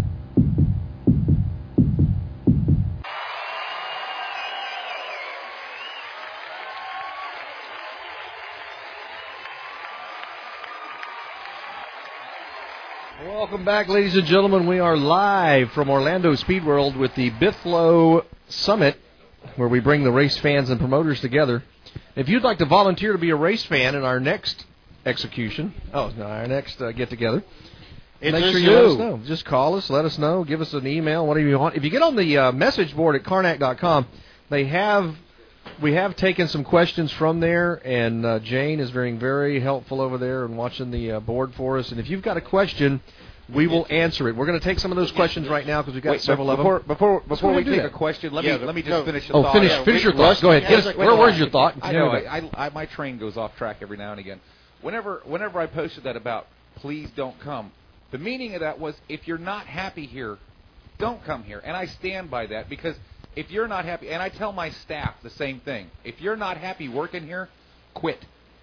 Welcome back, ladies and gentlemen. We are live from Orlando Speed World with the Bithlo Summit, where we bring the race fans and promoters together. If you'd like to volunteer to be a race fan in our next execution, oh, no, our next uh, get-together, It's make sure you let us know. Just call us, let us know, give us an email, whatever you want. If you get on the uh, message board at Karnak dot com, they have We have taken some questions from there, and uh, Jane is being very helpful over there and watching the uh, board for us. And if you've got a question, we will answer it. We're going to take some of those questions right now because we've got Wait, several before, of them. Before before, So we do take that. a question, let Yeah, me let me just no. finish the Oh, thought. finish, Yeah, finish your wait, thought. Russ, Go ahead. yeah, Get us, wait, where, wait, where's your thought? I know. I, I, I, my train goes off track every now and again. Whenever whenever I posted that about please don't come, the meaning of that was if you're not happy here, don't come here. And I stand by that because if you're not happy, and I tell my staff the same thing, if you're not happy working here, quit.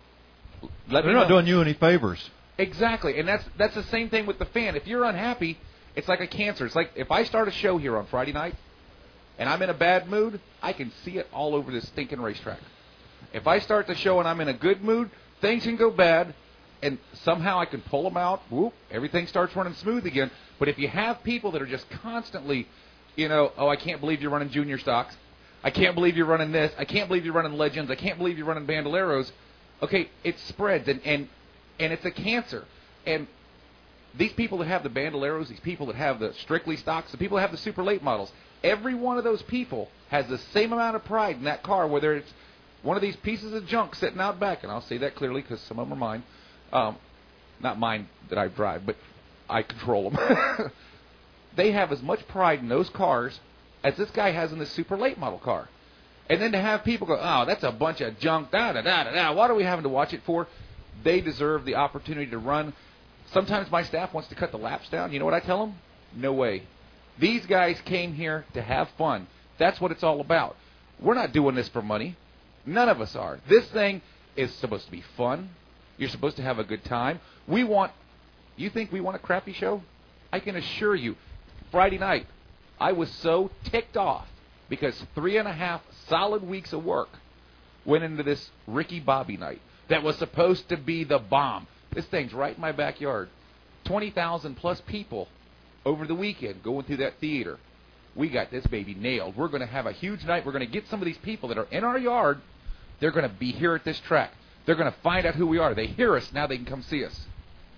Let They're me not know. doing you any favors. Exactly, and that's that's the same thing with the fan. If you're unhappy, it's like a cancer. It's like if I start a show here on Friday night, and I'm in a bad mood, I can see it all over this stinking racetrack. If I start the show and I'm in a good mood, things can go bad, and somehow I can pull them out. Whoop, everything starts running smooth again. But if you have people that are just constantly, you know, oh, I can't believe you're running junior stocks. I can't believe you're running this. I can't believe you're running Legends. I can't believe you're running Bandoleros. Okay, it spreads, and, and, and it's a cancer. And these people that have the Bandoleros, these people that have the Strictly stocks, the people that have the super late models, every one of those people has the same amount of pride in that car, whether it's one of these pieces of junk sitting out back, and I'll say that clearly because some of them are mine. Um, not mine that I drive, but I control them. They have as much pride in those cars as this guy has in this super late model car. And then to have people go, oh, that's a bunch of junk, da-da-da-da-da, what are we having to watch it for? They deserve the opportunity to run. Sometimes my staff wants to cut the laps down. You know what I tell them? No way. These guys came here to have fun. That's what it's all about. We're not doing this for money. None of us are. This thing is supposed to be fun. You're supposed to have a good time. We want, you think we want a crappy show? I can assure you, Friday night, I was so ticked off because three and a half solid weeks of work went into this Ricky Bobby night that was supposed to be the bomb. This thing's right in my backyard. twenty thousand plus people over the weekend going through that theater. We got this baby nailed. We're going to have a huge night. We're going to get some of these people that are in our yard. They're going to be here at this track. They're going to find out who we are. They hear us. Now they can come see us.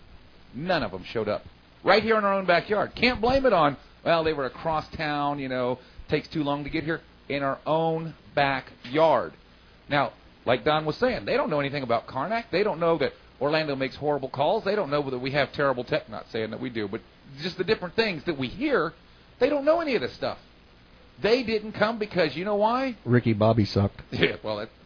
None of them showed up. Right here in our own backyard. Can't blame it on, well, they were across town, you know, takes too long to get here. In our own backyard. Now, like Don was saying, they don't know anything about Karnak. They don't know that Orlando makes horrible calls. They don't know that we have terrible tech. Not saying that we do, but just the different things that we hear. They don't know any of this stuff. They didn't come because, you know why? Ricky Bobby sucked. Yeah, well, that,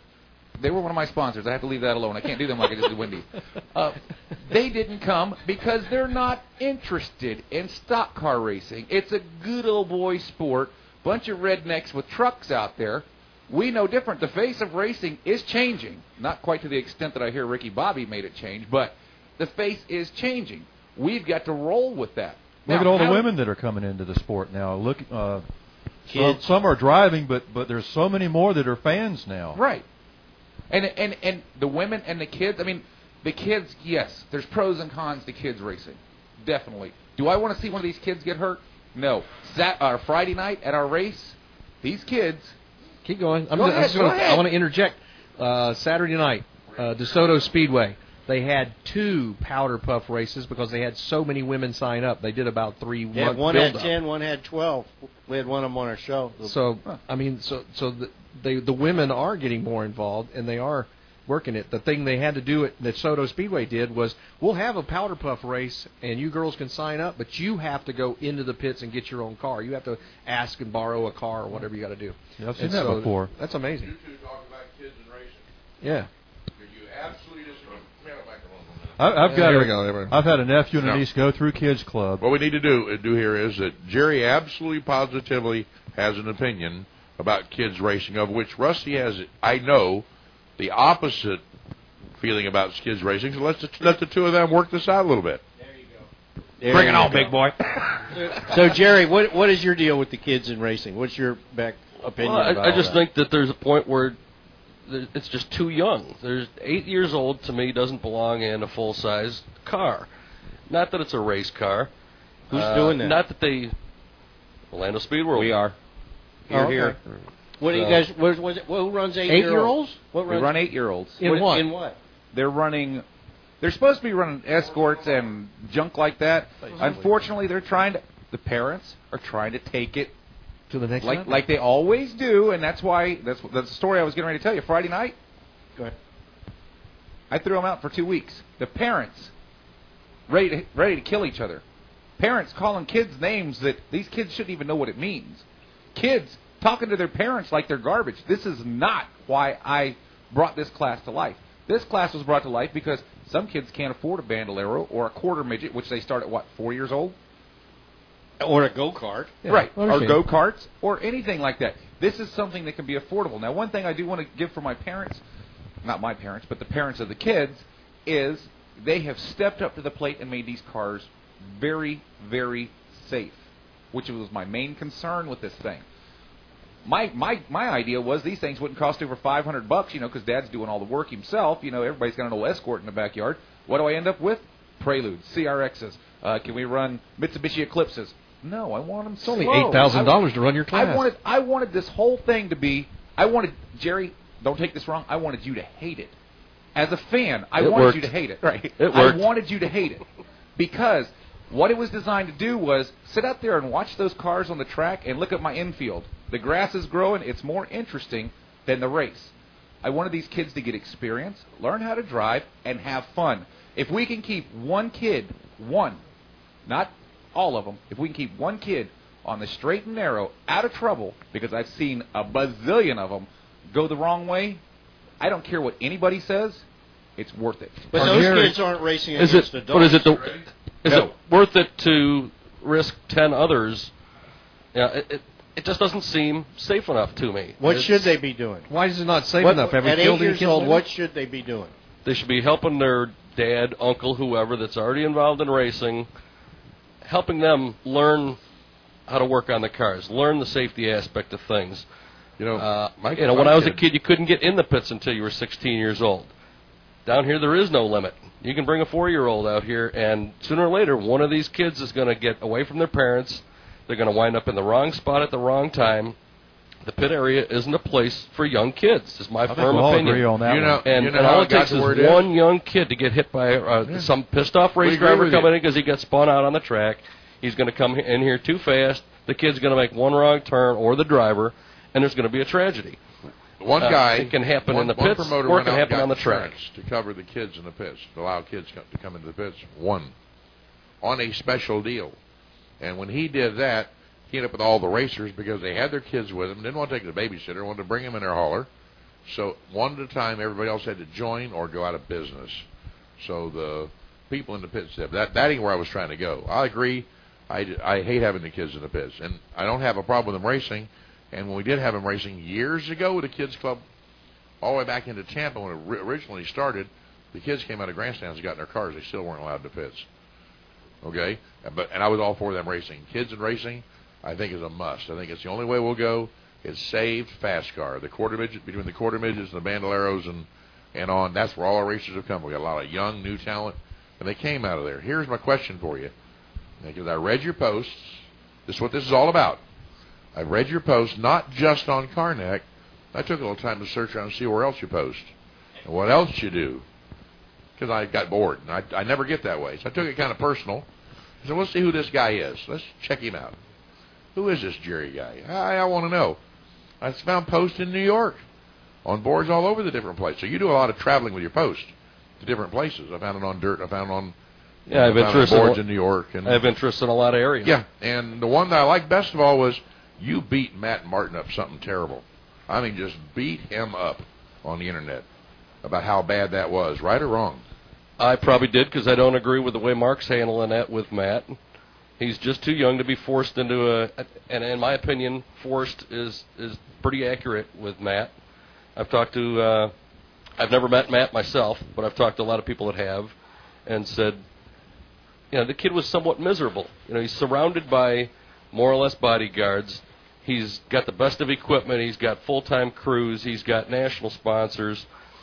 they were one of my sponsors. I have to leave that alone. I can't do them like I just do Wendy's. Uh, they didn't come because they're not interested in stock car racing. It's a good old boy sport. Bunch of rednecks with trucks out there. We know different. The face of racing is changing. Not quite to the extent that I hear Ricky Bobby made it change, but the face is changing. We've got to roll with that. Look Now, at all the how- women that are coming into the sport now. Look, uh, some, Kids. some are driving, but but there's so many more that are fans now. Right. And and and the women and the kids, I mean, the kids, yes, there's pros and cons to kids racing. Definitely. Do I want to see one of these kids get hurt? No. Sat, uh, Friday night at our race, these kids. Keep going. I'm Go just, ahead, I'm just go gonna, ahead. I want to interject. Uh, Saturday night, uh, DeSoto Speedway. They had two powder puff races because they had so many women sign up. They did about three Yeah, month one had build-up. ten, one had twelve. We had one of them on our show. So I mean, so so the they, the women are getting more involved and they are working it. The thing they had to do at that Soto Speedway did was we'll have a powder puff race and you girls can sign up, but you have to go into the pits and get your own car. You have to ask and borrow a car or whatever you got to do. Yeah, I've seen And that so before. That's amazing. You two talk about kids and racing. Yeah. You absolutely just man, I'm back along. I, I've Yeah, got there a, we go, there we go. I've had a nephew and a No. niece go through Kids Club. What we need to do do here is that Jerry absolutely positively has an opinion about kids racing, of which Rusty has, I know, the opposite feeling about kids racing. So let's just let the two of them work this out a little bit. There Bring it you on, go. big boy. So, Jerry, what what is your deal with the kids in racing? What's your back opinion Well, about I, I all just that? think that there's a point where there- it's just too young. There's eight years old to me doesn't belong in a full size car. Not that it's a race car. Who's Uh, doing that? Not that they. Orlando Speed World. We are. Here, Oh, okay. here. What do you So- guys? What, was it, who runs eight-year-olds? Eight-year-olds? What We runs? run eight-year-olds. In what, what? In what? They're running. They're supposed to be running escorts and junk like that. Unfortunately, they're trying to. The parents are trying to take it to the next like level. like they always do, and that's why that's that's the story I was getting ready to tell you. Friday night, Go ahead. I threw them out for two weeks. The parents ready to, ready to kill each other. Parents calling kids names that these kids shouldn't even know what it means. Kids talking to their parents like they're garbage. This is not why I brought this class to life. This class was brought to life because some kids can't afford a bandolero or a quarter midget, which they start at, what, four years old? Or a go-kart. Yeah, right, I or understand. go-karts, or anything like that. This is something that can be affordable. Now, one thing I do want to give for my parents, not my parents, but the parents of the kids, is they have stepped up to the plate and made these cars very, very safe, which was my main concern with this thing. My my my idea was these things wouldn't cost over five hundred bucks, you know, because Dad's doing all the work himself. You know, everybody's got an old Escort in the backyard. What do I end up with? Preludes, C R Xs. Uh, can we run Mitsubishi Eclipses? No, I want them It's slow. only eight thousand dollars to run your class. I wanted I wanted this whole thing to be. I wanted Jerry. Don't take this wrong. I wanted you to hate it. As a fan, I It wanted worked. you to hate it. Right. It I worked. wanted you to hate it because what it was designed to do was sit out there and watch those cars on the track and look at my infield. The grass is growing. It's more interesting than the race. I wanted these kids to get experience, learn how to drive, and have fun. If we can keep one kid, one, not all of them, if we can keep one kid on the straight and narrow, out of trouble, because I've seen a bazillion of them go the wrong way, I don't care what anybody says, it's worth it. But Or those Gary- kids aren't racing Is against it? adults. But is it the? Is No. it worth it to risk ten others? Yeah, it, it it just doesn't seem safe enough to me. What It's- should they be doing? Why is it not safe What- enough? Have we at killed eight any years kids old, lately? what should they be doing? They should be helping their dad, uncle, whoever that's already involved in racing, helping them learn how to work on the cars, learn the safety aspect of things. You know, Uh, my, you know, my when I was a kid- kid, you couldn't get in the pits until you were sixteen years old. Down here, there is no limit. You can bring a four-year-old out here, and sooner or later, one of these kids is going to get away from their parents. They're going to wind up in the wrong spot at the wrong time. The pit area isn't a place for young kids, is my I think firm we'll all opinion. agree on that You know- one. And, you know and how all it it got takes to is where it is? one young kid to get hit by uh, Yeah. some pissed-off race We agree driver with coming you. in because he gets spun out on the track. He's going to come in here too fast. The kid's going to make one wrong turn, or the driver, and there's going to be a tragedy. One Uh, guy, it can happen one, in the one pits, promoter or it went can out and happen got on the track. insurance to cover the kids in the pits, to allow kids co- to come into the pits. One, on a special deal, and when he did that, he ended up with all the racers because they had their kids with them, didn't want to take the babysitter, wanted to bring them in their hauler. So one at a time, everybody else had to join or go out of business. So the people in the pits said that that ain't where I was trying to go. I agree. I, I hate having the kids in the pits, and I don't have a problem with them racing. And when we did have them racing years ago with the kids club, all the way back into Tampa when it ri- originally started, the kids came out of grandstands and got in their cars. They still weren't allowed in the pits. Okay, but and I was all for them racing. Kids and racing, I think is a must. I think it's the only way we'll go. It's saved fast car. The quarter midget between the quarter midgets and the bandoleros and and on. That's where all our racers have come. We got a lot of young new talent, and they came out of there. Here's my question for you, because I read your posts. This is what this is all about. I read your posts not just on Carnac. I took a little time to search around and see where else you post and what else you do, because I got bored. And I, I never get that way, so I took it kind of personal. So let's see who this guy is. Let's check him out. Who is this Jerry guy? I, I want to know. I found posts in New York on boards all over the different places. So you do a lot of traveling with your post to different places. I found it on dirt. I found it on Yeah, I have I found it on interest in boards a- in New York. And I have interest in a lot of areas. yeah, and the one that I liked best of all was you beat Matt Martin up something terrible. I mean, just beat him up on the internet about how bad that was, right or wrong. I probably did because I don't agree with the way Mark's handling that with Matt. He's just too young to be forced into a, and in my opinion, forced is is pretty accurate with Matt. I've talked to, uh, I've never met Matt myself, but I've talked to a lot of people that have, and said, you know, the kid was somewhat miserable. You know, he's surrounded by more or less bodyguards. He's got the best of equipment. He's got full-time crews. He's got national sponsors.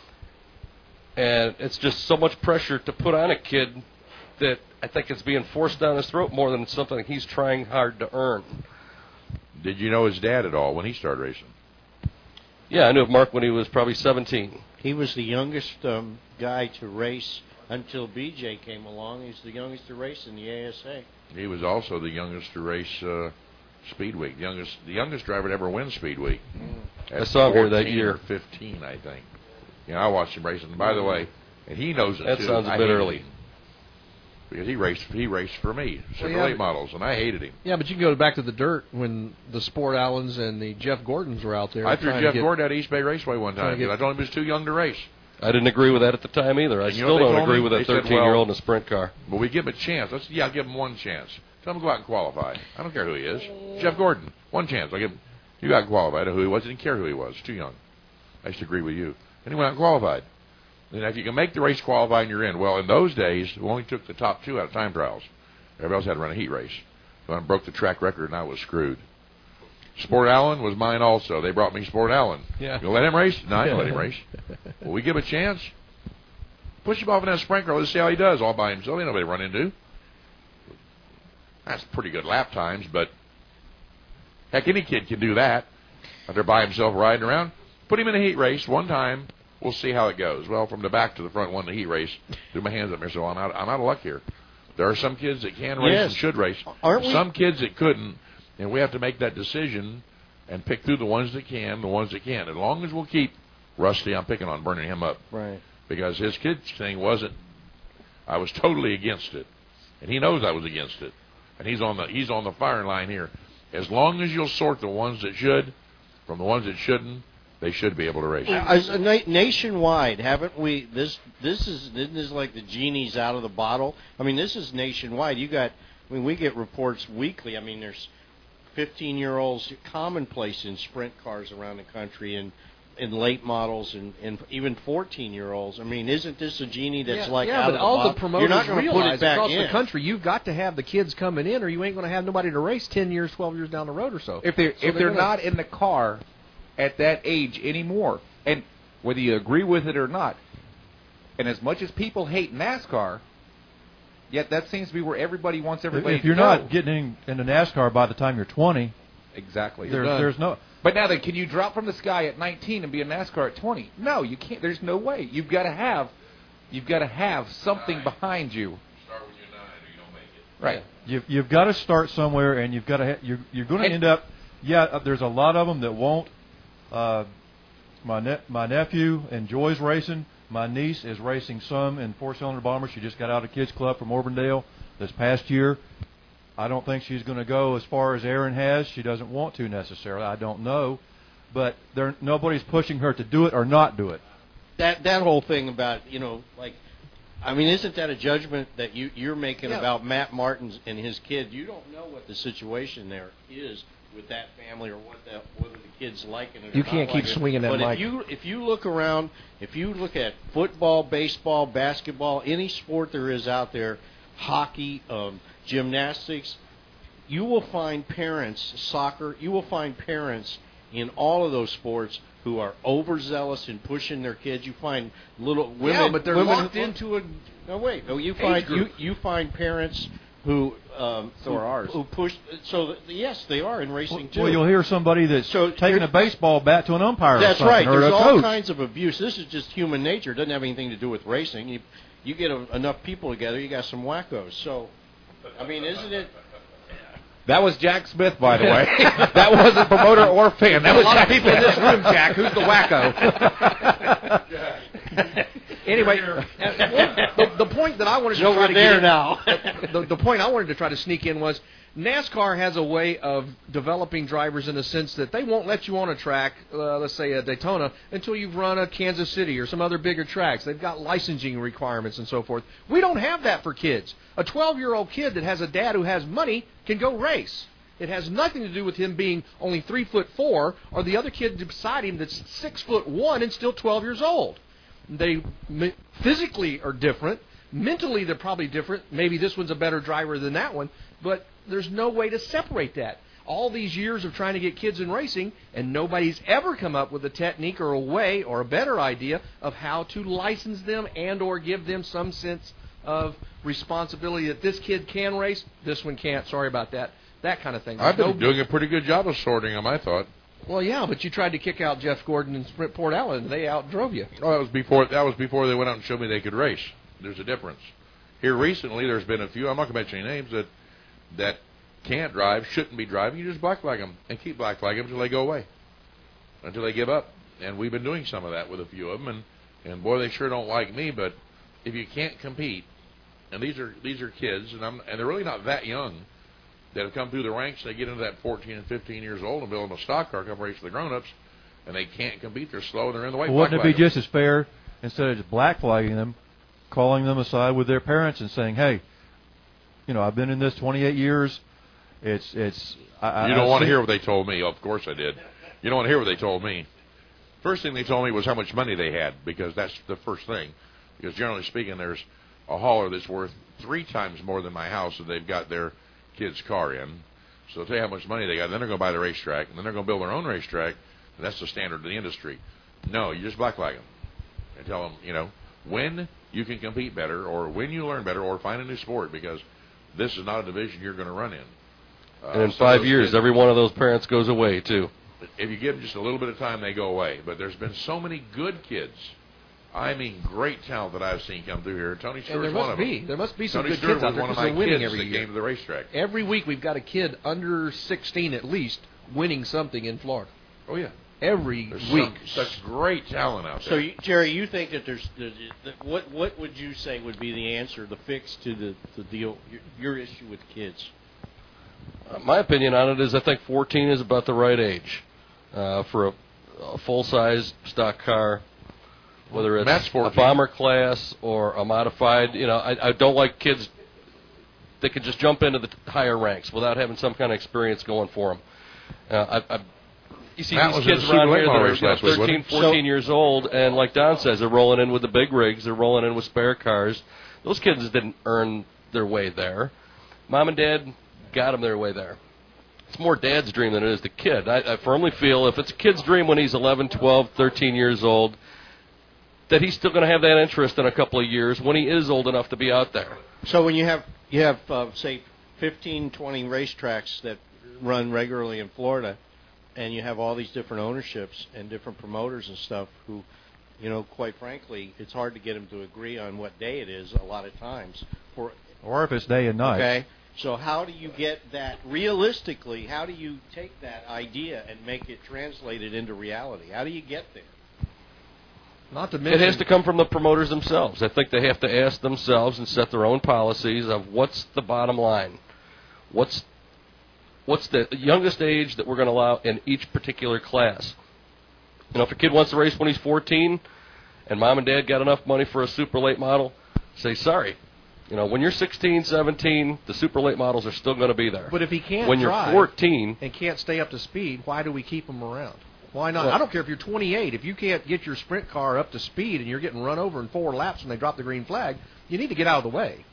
And it's just so much pressure to put on a kid that I think it's being forced down his throat more than something he's trying hard to earn. Did you know his dad at all when he started racing? Yeah, I knew of Mark when he was probably seventeen. He was the youngest um, guy to race until B J came along. He's the youngest to race in the A S A. He was also the youngest to race uh, Speed Week. The youngest, the youngest driver to ever win Speed Week. Mm. I saw him here that fourteen year. Or fifteen, I think. You know, I watched him racing. And by the way, and he knows it That too. sounds a I bit hated early. him. Because he raced, he raced for me, Chevrolet Well, yeah, models, and I hated him. Yeah, but you can go back to the dirt when the Sport Allens and the Jeff Gordons were out there. I threw trying to Jeff get- Gordon at East Bay Raceway one trying to time get- because I told him he was too young to race. I didn't agree with that at the time either. I And you know still what they don't told agree me? with a They said, thirteen-year-old well, in a sprint car. But we give him a chance. Let's yeah, I'll give him one chance. Tell him to go out and qualify. I don't care who he is. Jeff Gordon, one chance. I give him. You got qualified. I know who he was. I didn't care who he was. Too young. I used to agree with you. And he went out and qualified. And if you can make the race qualify and you're in, well, in those days, we only took the top two out of time trials. Everybody else had to run a heat race. So I broke the track record and I was screwed. Sport Allen was mine also. They brought me Sport Allen. Yeah. You let him race? No, I didn't let him race. Well, we give him a chance. Push him off in that sprint car. Let's see how he does all by himself. Ain't nobody to run into. That's pretty good lap times, but heck, any kid can do that. Out there by himself riding around. Put him in a heat race one time. We'll see how it goes. Well, from the back to the front, won the heat race. Threw my hands up there, so I'm out. I'm out of luck here. There are some kids that can race Yes. and should race. Aren't we- Some kids that couldn't, and we have to make that decision and pick through the ones that can, the ones that can. As long as we'll keep Rusty, I'm picking on burning him up. Right. Because his kids thing wasn't. I was totally against it, and he knows I was against it, and he's on the he's on the firing line here. As long as you'll sort the ones that should from the ones that shouldn't, they should be able to race. As a na- nationwide, haven't we? This this is isn't this like the genie's out of the bottle? I mean, this is nationwide. You got. I mean, we get reports weekly. I mean, there's fifteen-year-olds commonplace in sprint cars around the country, and in late models, and, and even fourteen-year-olds. I mean, isn't this a genie that's yeah, like yeah, out but of the all bottle? the promoters You're not going to put realize it back across in. the country, you've got to have the kids coming in, or you ain't going to have nobody to race ten years, twelve years down the road or so. If they're So if they're gonna- not in the car at that age anymore, and whether you agree with it or not, and as much as people hate NASCAR, yet that seems to be where everybody wants everybody. If you're to go. not getting into NASCAR by the time you're twenty, exactly, there's, there's no. But now then, can you drop from the sky at nineteen and be a NASCAR at twenty? No, you can't. There's no way. You've got to have, you've got to have something behind you. Start when you're nine, or you don't make it. Right. You've, you've got to start somewhere, and you've got to. Ha- you're you're going to And- end up. Yeah, uh, there's a lot of them that won't. Uh, my ne- my nephew enjoys racing. My niece is racing some in four-cylinder bombers. She just got out of kids club from Auburndale this past year. I don't think she's going to go as far as Aaron has. She doesn't want to necessarily. I don't know, but there nobody's pushing her to do it or not do it. That that whole thing about, you know, like, I mean, isn't that a judgment that you you're making Yeah. about Matt Martins and his kid? You don't know what the situation there is with that family, or what that whether the kid's liking it. Or You not can't keep liking it. swinging that but mic. if you if you look around, if you look at football, baseball, basketball, any sport there is out there, hockey, um, gymnastics, you will find parents, soccer, you will find parents in all of those sports who are overzealous in pushing their kids. You find little women, Yeah, but they're women locked into a. No, wait. No, you find you group. you find parents who um, So who, are ours. who push. So th- yes, they are in racing too. Well, you'll hear somebody that's So taking you're- a baseball bat to an umpire. That's or something, right. Or There's a all coach. kinds of abuse. This is just human nature. It doesn't have anything to do with racing. You you get a, enough people together, you got some wackos. So, I mean, isn't it? That was Jack Smith, by the way. That wasn't promoter or fan. That a was lot Jack of people in Smith. this room, Jack. Who's the wacko? Anyway, the, the point that I wanted He's to try over to there get in- now. the, the point I wanted to try to sneak in was NASCAR has a way of developing drivers in the sense that they won't let you on a track, uh, let's say a Daytona, until you've run a Kansas City or some other bigger tracks. They've got licensing requirements and so forth. We don't have that for kids. A twelve-year-old kid that has a dad who has money can go race. It has nothing to do with him being only three foot four or the other kid beside him that's six foot one and still twelve years old. They m- physically are different. Mentally, they're probably different. Maybe this one's a better driver than that one, but there's no way to separate that. All these years of trying to get kids in racing, and nobody's ever come up with a technique or a way or a better idea of how to license them and or give them some sense of responsibility that this kid can race, this one can't. Sorry about that. That kind of thing. I've been No- doing a pretty good job of sorting them, I thought. Well, yeah, but you tried to kick out Jeff Gordon and Sprint Port Allen, and they outdrove you. Oh, that was before. That was before they went out and showed me they could race. There's a difference. Here recently, there's been a few. I'm not going to mention any names that that can't drive, shouldn't be driving, you just black flag them and keep black flagging them until they go away, until they give up. And we've been doing some of that with a few of them, and, and boy, they sure don't like me. But if you can't compete, and these are these are kids, and I'm and they're really not that young, that have come through the ranks. They get into that fourteen and fifteen years old and build them a stock car, come race for the grown-ups, and they can't compete. They're slow and they're in the way. Well, wouldn't it be just as fair, instead of just black flagging them, calling them aside with their parents and saying, "Hey, you know, I've been in this twenty-eight years. It's it's." I, you don't I want to see- hear what they told me. Of course I did. You don't want to hear what they told me. First thing they told me was how much money they had, because that's the first thing. Because generally speaking, there's a hauler that's worth three times more than my house that they've got their kid's car in. So they'll tell you how much money they got. Then they're going to buy the racetrack, and then they're going to build their own racetrack. And that's the standard of the industry. No, you just black flag them and tell them, you know, when you can compete better, or when you learn better, or find a new sport, because this is not a division you're going to run in. Uh, And in some of five those years, kids- every one of those parents goes away, too. If you give them just a little bit of time, they go away. But there's been so many good kids. I mean, great talent that I've seen come through here. Tony And Stewart's there one must of them. be. There must be some Tony good Stewart kids out was there one of because my they're winning kids every that year. came to the racetrack. Every week we've got a kid under sixteen at least winning something in Florida. Oh, yeah. Every There's week. some, such great talent out there. So, you, Jerry, you think that there's, there's that what what would you say would be the answer, the fix to the, the deal, your, your issue with kids? Uh, my opinion on it is I think fourteen is about the right age uh, for a, a full-size stock car, whether it's Matt's a fourteen. bomber class or a modified. You know, I, I don't like kids that can just jump into the higher ranks without having some kind of experience going for them. Uh, I, I, you see Matt these was in kids the around Super here Late that Model are race you know, last week, wasn't thirteen, he? fourteen years old, and like Don says, they're rolling in with the big rigs. They're rolling in with spare cars. Those kids didn't earn their way there. Mom and Dad got them their way there. It's more Dad's dream than it is the kid. I, I firmly feel if it's a kid's dream when he's eleven, twelve, thirteen years old, that he's still going to have that interest in a couple of years when he is old enough to be out there. So when you have you have uh, say fifteen, twenty racetracks that run regularly in Florida, and you have all these different ownerships and different promoters and stuff who, you know, quite frankly, it's hard to get them to agree on what day it is a lot of times. For Or if it's day and night. okay, so how do you get that realistically? How do you take that idea and make it translated into reality? How do you get there? Not to It mention, has to come from the promoters themselves. I think they have to ask themselves and set their own policies of what's the bottom line. What's what's the youngest age that we're going to allow in each particular class? You know, if a kid wants to race when he's fourteen and mom and dad got enough money for a super late model, say sorry. You know, when you're sixteen, seventeen, the super late models are still going to be there. But if he can't when you're drive fourteen and can't stay up to speed, why do we keep him around? Why not? Well- I don't care if you're twenty-eight. If you can't get your sprint car up to speed and you're getting run over in four laps when they drop the green flag, you need to get out of the way.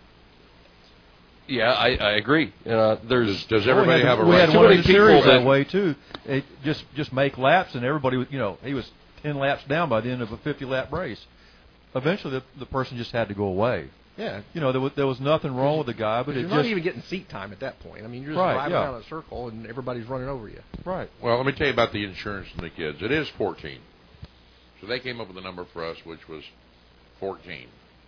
Yeah, I, I agree. Uh, there's Does, does everybody we had, have a we right? had Too one many of the series people that that- way too. It just just make laps, and everybody, was- you know, he was ten laps down by the end of a fifty lap race. Eventually, the, the person just had to go away. Yeah. You know, there was there was nothing wrong with the guy, but You're it not just even getting seat time at that point. I mean, you're just Right, driving yeah. around in a circle and everybody's running over you. right. Well, let me tell you about the insurance and the kids. It is fourteen. So they came up with a number for us, which was fourteen.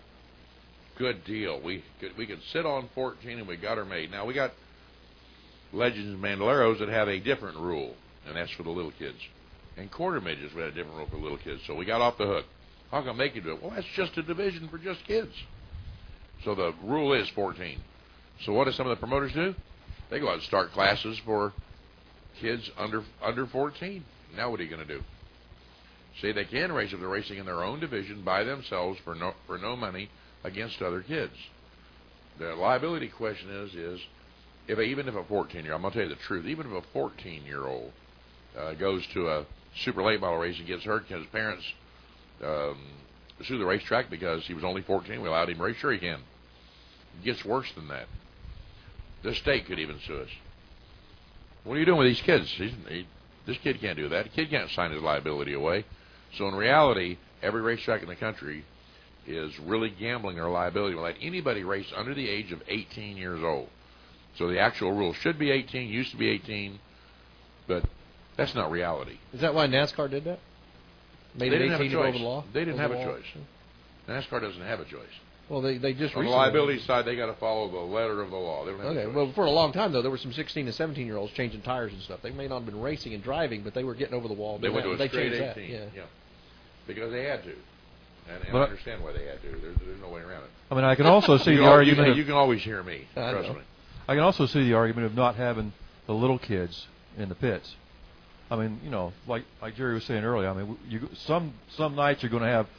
Good deal. We could we could sit on fourteen, and we got her made. Now we got Legends and Bandoleros that have a different rule, and that's for the little kids. And quarter midgets, we had a different rule for little kids. So we got off the hook. How come they can do it? Well, that's just a division for just kids. So the rule is fourteen. So what do some of the promoters do? They go out and start classes for kids under under fourteen. Now what are you going to do? See, they can race if they're racing in their own division by themselves for no for no money against other kids. The liability question is is if a, even if a fourteen year, I'm going to tell you the truth, even if a fourteen year old uh, goes to a super late model race and gets hurt because his parents um, sue the racetrack because he was only fourteen, we allowed him to race. Sure, he can. It gets worse than that. The state could even sue us. What are you doing with these kids? He's, he, this kid can't do that. The kid can't sign his liability away. So in reality, every racetrack in the country is really gambling their liability. We'll let anybody race under the age of eighteen years old. So the actual rule should be eighteen, used to be eighteen, but that's not reality. Is that why NASCAR did that? Made They it didn't have a eighteen to go choice. over the law? They didn't Over have the a law? choice. NASCAR doesn't have a choice. Well, they they just on the recently- liability side, they got to follow the letter of the law. They don't have a Okay, choice. well, for a long time though, there were some sixteen and seventeen year olds changing tires and stuff. They may not have been racing and driving, but they were getting over the wall. They went to a they straight changed that. eighteen. Yeah. Because they had to. And, and But- I understand why they had to. There's, there's no way around it. I mean, I can also see you the can, al- argument. You can, of, you can always hear me. I Trust know. me. I can also see the argument of not having the little kids in the pits. I mean, you know, like like Jerry was saying earlier. I mean, you some some nights you're going to have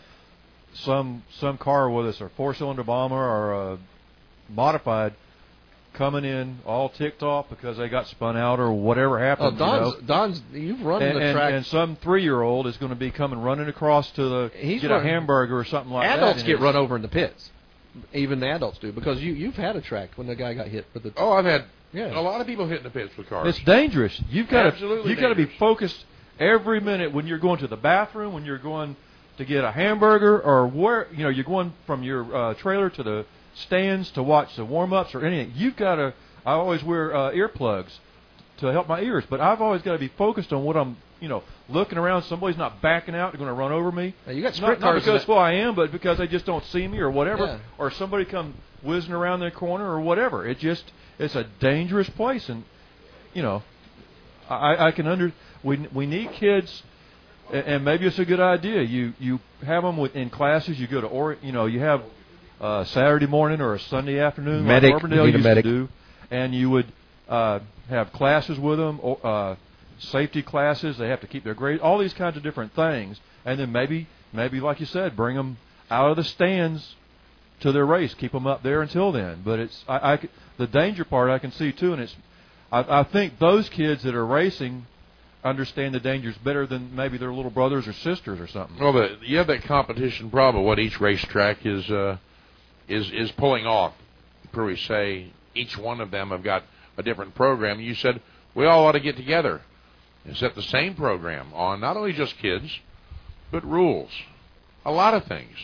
some some car with us, or four cylinder bomber, or a modified, coming in all ticked off because they got spun out or whatever Oh, happened. Don's, you know? Don's, you've run and, the and, track. and some three-year-old is going to be coming running across to the He's get a running- hamburger or something like that. Adults and get it's- run over in the pits. Even the adults do, because you you've had a track when the guy got hit with the. Oh, I've had Yeah. a lot of people hit in the pits with cars. It's dangerous. You've got to Absolutely you've got to be dangerous. focused every minute when you're going to the bathroom, when you're going to get a hamburger, or where you know you're going from your uh, trailer to the stands to watch the warm-ups or anything. You've got to. I always wear uh, earplugs to help my ears, but I've always got to be focused on what I'm, you know, looking around. Somebody's not backing out; they're going to run over me. Now, you got Not, sprint not cars. because that- who I am, but because they just don't see me or whatever, Yeah. or somebody come whizzing around their corner or whatever. It just it's a dangerous place, and you know, I, I can under we we need kids, and, and maybe it's a good idea. You you have them with, in classes. You go to or you know you have uh, Saturday morning or a Sunday afternoon, Medic, like you Auburndale need a used medic. to do, and you would uh, have classes with them, or, uh, safety classes. They have to keep their grade, all these kinds of different things, and then maybe maybe like you said, bring them out of the stands to their race, keep them up there until then. But it's I, I c- the danger part I can see too, and it's I, I think those kids that are racing understand the dangers better than maybe their little brothers or sisters or something. Well, the, you have that competition problem of what each racetrack is uh, is is pulling off. Per we say, each one of them have got a different program. You said we all ought to get together and set the same program on not only just kids, but rules, a lot of things.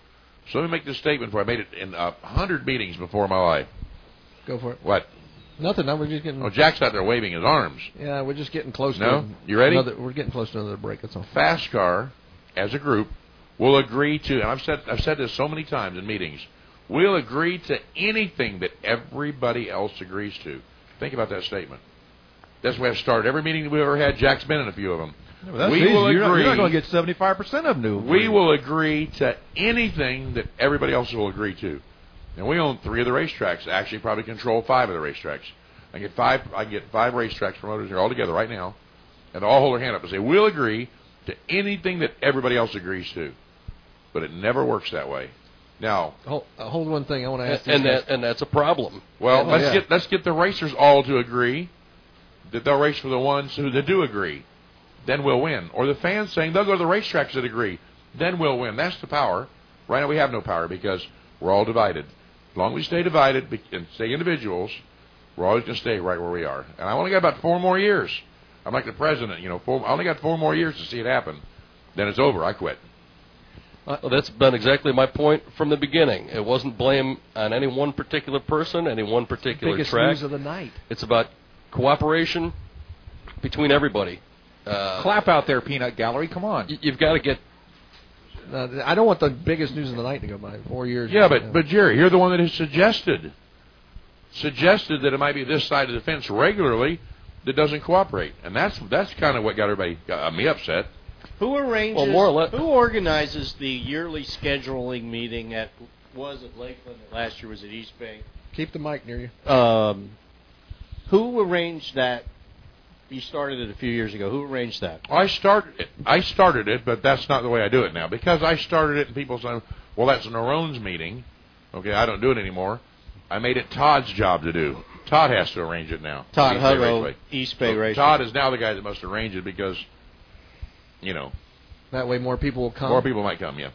So let me make this statement before I made it in a hundred meetings before my life. Go for it. What? Nothing. No, we're just getting. Oh, Jack's out there waving his arms. Yeah, we're just getting close. No? to You ready? Another, we're getting close to another break. That's all. FastCar, as a group, will agree to, and I've said I've said this so many times in meetings, we'll agree to anything that everybody else agrees to. Think about that statement. That's why I've started every meeting that we've ever had. Jack's been in a few of them. Yeah, well, that's we easy. will You're not, agree. you're not going to get seventy-five percent of them to We agree. will agree to anything that everybody else will agree to. And we own three of the racetracks. Actually, probably control five of the racetracks. I get five. I can get five racetracks promoters here all together right now, and they all hold their hand up and say we'll agree to anything that everybody else agrees to. But it never works that way. Now, Hold, uh, hold one thing. I want to ask. and these guys- that and that's a problem. well, Oh, let's yeah. get let's get the racers all to agree that they'll race for the ones who that do agree. Then we'll win. Or the fans saying they'll go to the racetracks that agree. Then we'll win. That's the power. Right now we have no power because we're all divided. As long as we stay divided be- and stay individuals, we're always going to stay right where we are. And I only got about four more years. I'm like the president, you know. Four, I only got four more years to see it happen. Then it's over. I quit. Well, that's been exactly my point from the beginning. It wasn't blame on any one particular person, any one particular biggest track. news of the night. It's about cooperation between everybody. Uh, Clap out there, Peanut Gallery. Come on. y- You've got to get. Uh, I don't want the biggest news of the night to go by. Four years. Yeah, but uh, but Jerry, you're the one that has suggested suggested that it might be this side of the fence regularly that doesn't cooperate, and that's that's kind of what got everybody got me upset. Who arranges? Well, more or less- Who organizes the yearly scheduling meeting at? Was it Lakeland? Last year was at East Bay. keep the mic near you. Um, who arranged that? You started it a few years ago. Who arranged that? I started it. I started it, but that's not the way I do it now because I started it, and people say, "Well, that's an Arone's meeting." Okay, I don't do it anymore. I made it Todd's job to do. Todd has to arrange it now. Todd East Bay Huggo, Raceway. East Bay So Raceway. Todd is now the guy that must arrange it because, you know, That way, more people will come. more people might come. Yeah.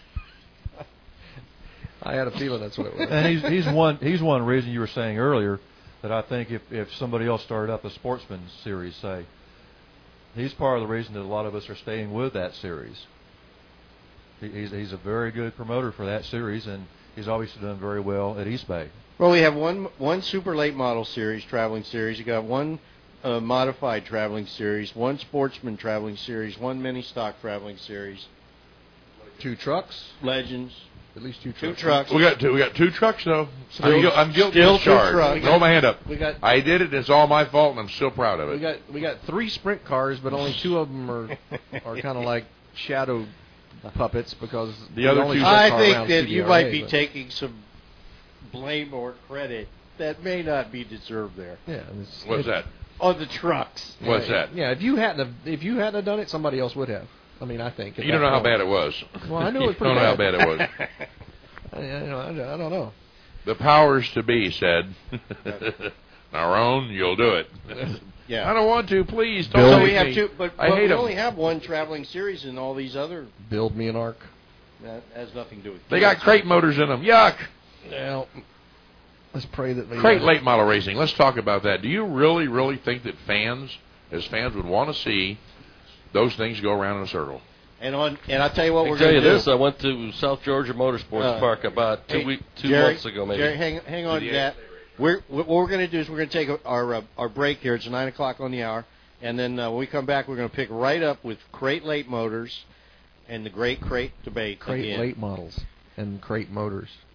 I had a feeling that's what it was. And he's he's one he's one reason you were saying earlier that I think if if somebody else started up a sportsman series, say, he's part of the reason that a lot of us are staying with that series. He, he's he's a very good promoter for that series, and he's obviously done very well at East Bay. Well, we have one one super late model series, traveling series. You got one uh, modified traveling series, one sportsman traveling series, one mini stock traveling series. Two trucks. Legends. At least two trucks. Two trucks. We got two. We got two trucks though. Still- I'm, guil- I'm guilty still as two charged. trucks. Throw my hand up. We got I did it. It's all my fault, and I'm still proud of it. we got we got three sprint cars, but only two of them are are kind of like shadow puppets because The we other only two- sprint I car think around that you C D R A, might be but- taking some blame or credit that may not be deserved there. Yeah. it's- What's that? On the trucks. What's yeah, that? Yeah. If you hadn't have, if you hadn't have done it, somebody else would have. I mean, I think. at You that don't know how point. bad it was. Well, I knew it was You don't pretty know how bad. bad it was. I, I, you know, I, I don't know. The powers to be said, "Our own, you'll do it." Yeah. I don't want to. Please don't. So make we have me. two, but, I but hate we 'em. only have one traveling series, and all these other Build me an arc. that has nothing to do with. They got crate motors in them. Yuck. Well, let's pray that they Crate late model racing. Let's talk about that. Do you really, really think that fans, as fans, would want to see those things go around in a circle? And on, and I'll tell you what I we're can tell going you to do. this: I went to South Georgia Motorsports Uh, Park about two hey, week, two Jerry, months ago, maybe. Jerry, hang, hang on to that. We're, what we're going to do is we're going to take our uh, our break here. It's nine o'clock on the hour, and then uh, when we come back, we're going to pick right up with Crate Late Motors and the Great Crate Debate. crate again. late models and crate motors.